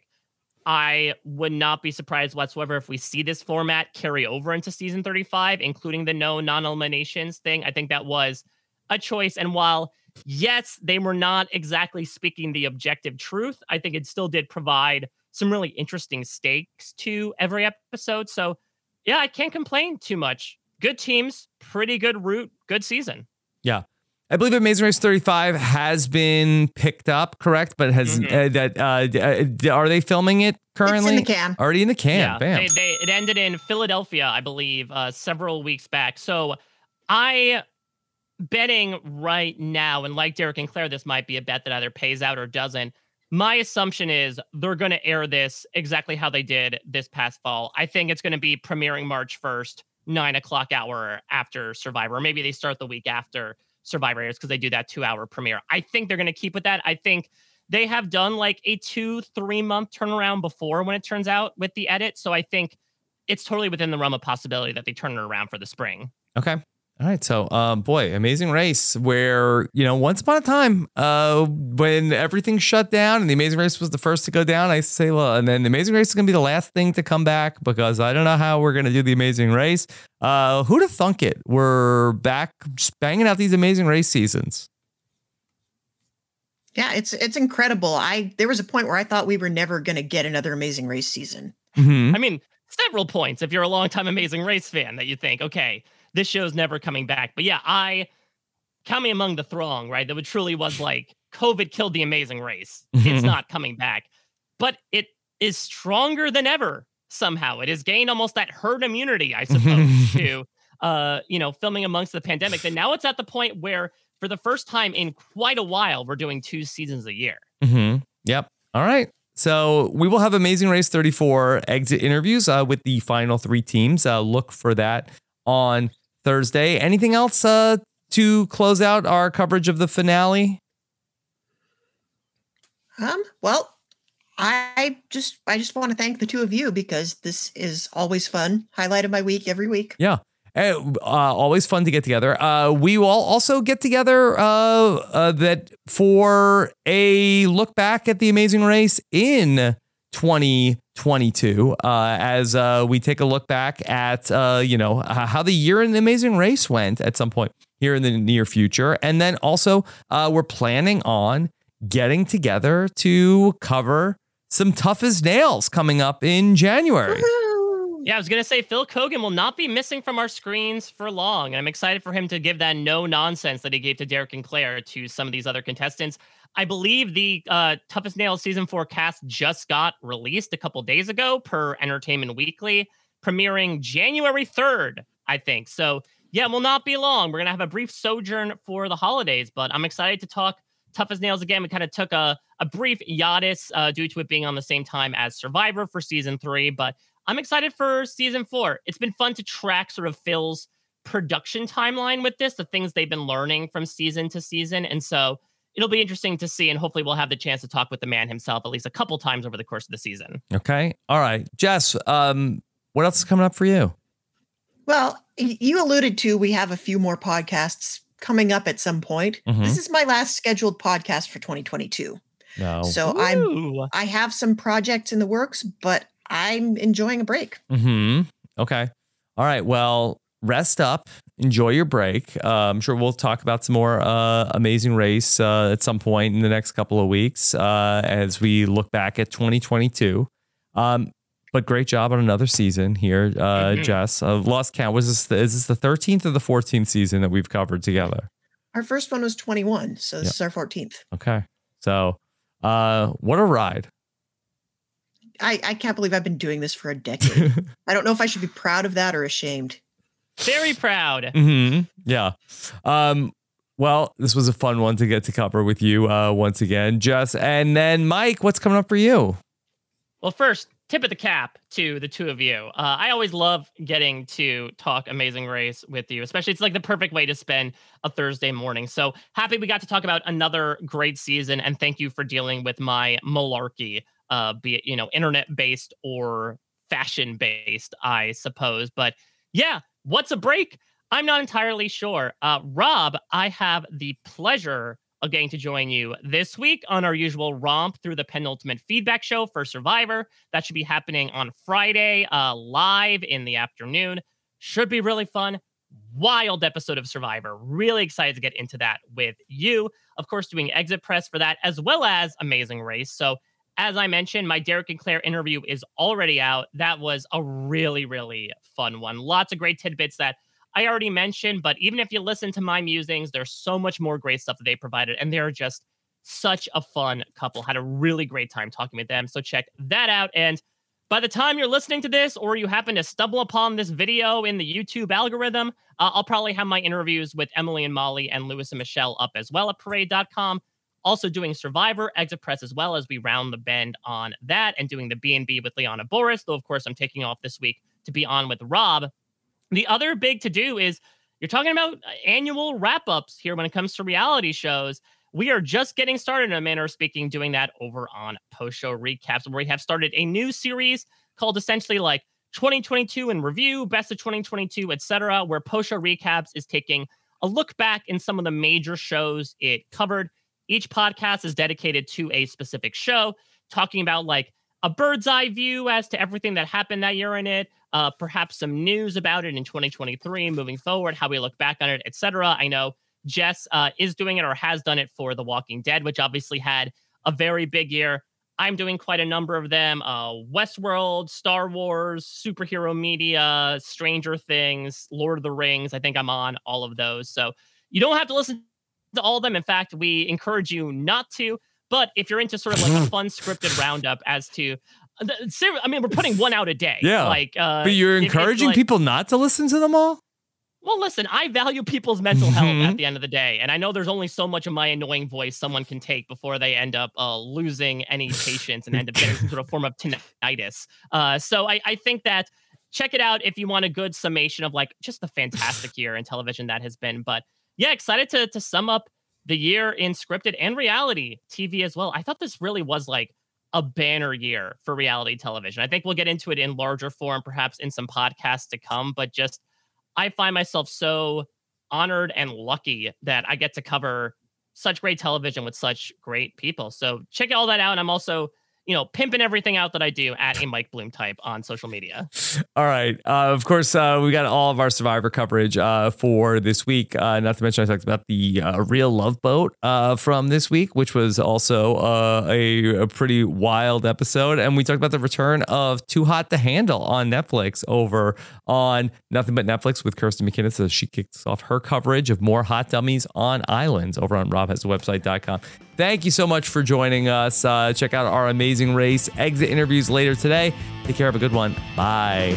I would not be surprised whatsoever if we see this format carry over into season thirty-five, including the no non-eliminations thing. I think that was a choice. And while, yes, they were not exactly speaking the objective truth, I think it still did provide some really interesting stakes to every episode. So, yeah, I can't complain too much. Good teams, pretty good route, good season. Yeah. I believe Amazing Race thirty-five has been picked up, correct? But has mm-hmm. uh, that uh, are they filming it currently? It's in the can. Already in the can. Yeah, Bam. They, they, it ended in Philadelphia, I believe, uh, several weeks back. So I betting right now, and like Derek and Claire, this might be a bet that either pays out or doesn't. My assumption is they're going to air this exactly how they did this past fall. I think it's going to be premiering March first, nine o'clock hour after Survivor. Or maybe they start the week after Survivor airs because they do that two hour premiere. I think they're going to keep with that. I think they have done like a two, three month turnaround before when it turns out with the edit. So I think it's totally within the realm of possibility that they turn it around for the spring. Okay. All right. So, um, boy, Amazing Race, where, you know, once upon a time, uh, when everything shut down and the Amazing Race was the first to go down, I say, well, and then the Amazing Race is going to be the last thing to come back because I don't know how we're going to do the Amazing Race. Uh, who'd have thunk it? We're back just banging out these Amazing Race seasons. Yeah, it's it's incredible. I there was a point where I thought we were never going to get another Amazing Race season. Mm-hmm. I mean, several points if you're a longtime Amazing Race fan that you think, okay, this show's never coming back. But yeah, I count me among the throng, right? That would truly was like COVID killed the Amazing Race. It's not coming back, but it is stronger than ever. Somehow it has gained almost that herd immunity, I suppose, to, uh, you know, filming amongst the pandemic. And now it's at the point where for the first time in quite a while, we're doing two seasons a year. Mm-hmm. Yep. All right. So we will have Amazing Race thirty-four exit interviews uh, with the final three teams. Uh, look for that on Thursday. Anything else uh, to close out our coverage of the finale? Um, well, I just I just want to thank the two of you because this is always fun. Highlight of my week every week. Yeah. Uh, always fun to get together. Uh, we will also get together uh, uh, that for a look back at the Amazing Race in twenty twenty-two uh, as uh, we take a look back at, uh, you know, how the year in the Amazing Race went at some point here in the near future. And then also uh, we're planning on getting together to cover some Tough as Nails coming up in January. Yeah, I was going to say Phil Kogan will not be missing from our screens for long. And I'm excited for him to give that no nonsense that he gave to Derek and Claire to some of these other contestants. I believe the uh, Tough as Nails season four cast just got released a couple days ago per Entertainment Weekly, premiering January third, I think. So yeah, it will not be long. We're going to have a brief sojourn for the holidays, but I'm excited to talk Tough as Nails again. We kind of took a, a brief hiatus uh, due to it being on the same time as Survivor for season three, but I'm excited for season four. It's been fun to track sort of Phil's production timeline with this, the things they've been learning from season to season. And so it'll be interesting to see, and hopefully we'll have the chance to talk with the man himself at least a couple times over the course of the season. Okay. All right. Jess, um, what else is coming up for you? Well, you alluded to we have a few more podcasts coming up at some point. Mm-hmm. This is my last scheduled podcast for twenty twenty-two. No. So Ooh. I'm I have some projects in the works, but I'm enjoying a break. Mm-hmm. Okay. All right. Well, rest up. Enjoy your break. Uh, I'm sure we'll talk about some more uh, Amazing Race uh, at some point in the next couple of weeks uh, as we look back at twenty twenty-two. Um, but great job on another season here, uh, mm-hmm. Jess. Uh, lost count. Was this the, is this the thirteenth or the fourteenth season that we've covered together? Our first one was twenty-one, so this yep. is our fourteenth. Okay. So uh, what a ride. I, I can't believe I've been doing this for a decade. I don't know if I should be proud of that or ashamed. Very proud. Mm-hmm. Yeah. Um, well, this was a fun one to get to cover with you uh, once again, Jess. And then, Mike, what's coming up for you? Well, first, tip of the cap to the two of you. Uh, I always love getting to talk Amazing Race with you, especially it's like the perfect way to spend a Thursday morning. So happy we got to talk about another great season. And thank you for dealing with my malarkey, uh, be it, you know, internet-based or fashion-based, I suppose. But yeah, what's a break? I'm not entirely sure. Uh, Rob, I have the pleasure of getting to join you this week on our usual romp through the penultimate feedback show for Survivor. That should be happening on Friday, uh, live in the afternoon. Should be really fun. Wild episode of Survivor. Really excited to get into that with you. Of course, doing exit press for that, as well as Amazing Race. So as I mentioned, my Derek and Claire interview is already out. That was a really, really fun one. Lots of great tidbits that I already mentioned, but even if you listen to my musings, there's so much more great stuff that they provided, and they're just such a fun couple. Had a really great time talking with them, so check that out. And by the time you're listening to this, or you happen to stumble upon this video in the YouTube algorithm, uh, I'll probably have my interviews with Emily and Molly and Lewis and Michelle up as well at parade dot com. Also doing Survivor, Exit Press as well as we round the bend on that, and doing the B and B with Liana Boris, though of course I'm taking off this week to be on with Rob. The other big to-do is you're talking about annual wrap-ups here when it comes to reality shows. We are just getting started, in a manner of speaking, doing that over on post-show recaps, where we have started a new series called essentially like twenty twenty-two in review, best of twenty twenty-two, et cetera, where post-show recaps is taking a look back in some of the major shows it covered. Each podcast is dedicated to a specific show, talking about like a bird's eye view as to everything that happened that year in it, uh, perhaps some news about it in twenty twenty-three, moving forward, how we look back on it, et cetera. I know Jess uh, is doing it or has done it for The Walking Dead, which obviously had a very big year. I'm doing quite a number of them. Uh, Westworld, Star Wars, superhero media, Stranger Things, Lord of the Rings. I think I'm on all of those. So you don't have to listen to all of them. In fact, we encourage you not to. But if you're into sort of like a fun scripted roundup as to, I mean, we're putting one out a day. Yeah. Like, uh, but you're encouraging like, people not to listen to them all? Well, listen, I value people's mental health mm-hmm. at the end of the day. And I know there's only so much of my annoying voice someone can take before they end up uh, losing any patience and end up getting some sort of form of tinnitus. Uh, so I, I think that check it out if you want a good summation of like just the fantastic year in television that has been. But yeah, excited to to sum up the year in scripted and reality T V as well. I thought this really was like a banner year for reality television. I think we'll get into it in larger form, perhaps in some podcasts to come, but just I find myself so honored and lucky that I get to cover such great television with such great people. So check all that out. And I'm also, you know, pimping everything out that I do at a Mike Bloom type on social media. All right. Uh, of course, uh, we got all of our Survivor coverage uh, for this week. Uh, not to mention, I talked about the uh, Real Love Boat uh, from this week, which was also uh, a, a pretty wild episode. And we talked about the return of Too Hot to Handle on Netflix over on Nothing But Netflix with Kirsten McKinnon. So she kicks off her coverage of more hot dummies on islands over on rob has a website dot com. Thank you so much for joining us. Uh, check out our Amazing Race exit interviews later today. Take care. Have a good one. Bye.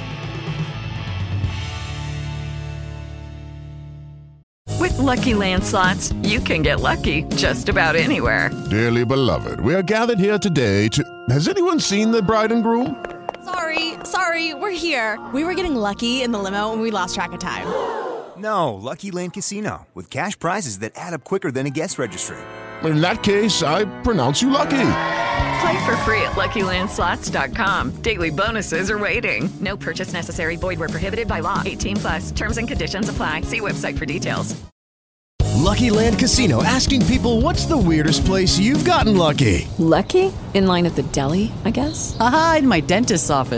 With Lucky Land Slots, you can get lucky just about anywhere. Dearly beloved, we are gathered here today to... Has anyone seen the bride and groom? Sorry, sorry, we're here. We were getting lucky in the limo and we lost track of time. No, Lucky Land Casino, with cash prizes that add up quicker than a guest registry. In that case, I pronounce you lucky. Play for free at lucky land slots dot com. Daily bonuses are waiting. No purchase necessary. Void where prohibited by law. eighteen plus. Terms and conditions apply. See website for details. Lucky Land Casino, asking people, what's the weirdest place you've gotten lucky? Lucky? In line at the deli, I guess? Aha, in my dentist's office.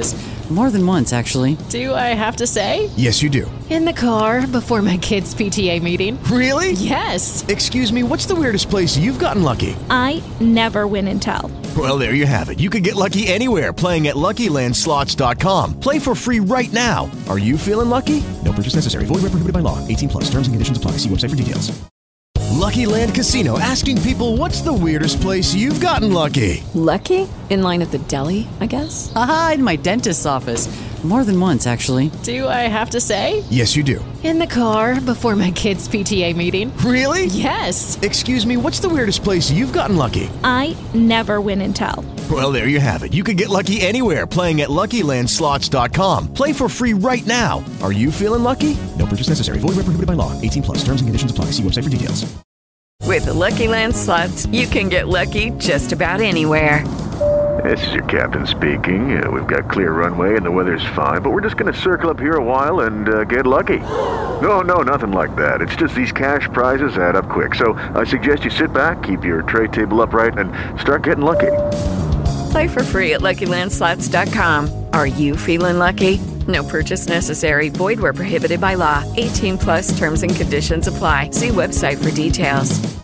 More than once, actually. Do I have to say? Yes, you do. In the car before my kids' P T A meeting. Really? Yes. Excuse me, what's the weirdest place you've gotten lucky? I never win and tell. Well, there you have it. You can get lucky anywhere, playing at Lucky Land Slots dot com. Play for free right now. Are you feeling lucky? No purchase necessary. Void where prohibited by law. eighteen plus. Terms and conditions apply. See website for details. Lucky Land Casino, asking people, what's the weirdest place you've gotten lucky? Lucky? In line at the deli, I guess? Aha, in my dentist's office. More than once, actually. Do I have to say? Yes, you do. In the car before my kids' P T A meeting. Really? Yes. Excuse me, what's the weirdest place you've gotten lucky? I never win and tell. Well, there you have it. You can get lucky anywhere, playing at Lucky Land Slots dot com. Play for free right now. Are you feeling lucky? No purchase necessary. Void where prohibited by law. eighteen plus. Terms and conditions apply. See website for details. With the Lucky Land Slots, you can get lucky just about anywhere. This is your captain speaking. Uh, we've got clear runway and the weather's fine, but we're just going to circle up here a while and uh, get lucky. No, no, nothing like that. It's just these cash prizes add up quick. So I suggest you sit back, keep your tray table upright, and start getting lucky. Play for free at Lucky Land Slots dot com. Are you feeling lucky? No purchase necessary. Void where prohibited by law. eighteen plus terms and conditions apply. See website for details.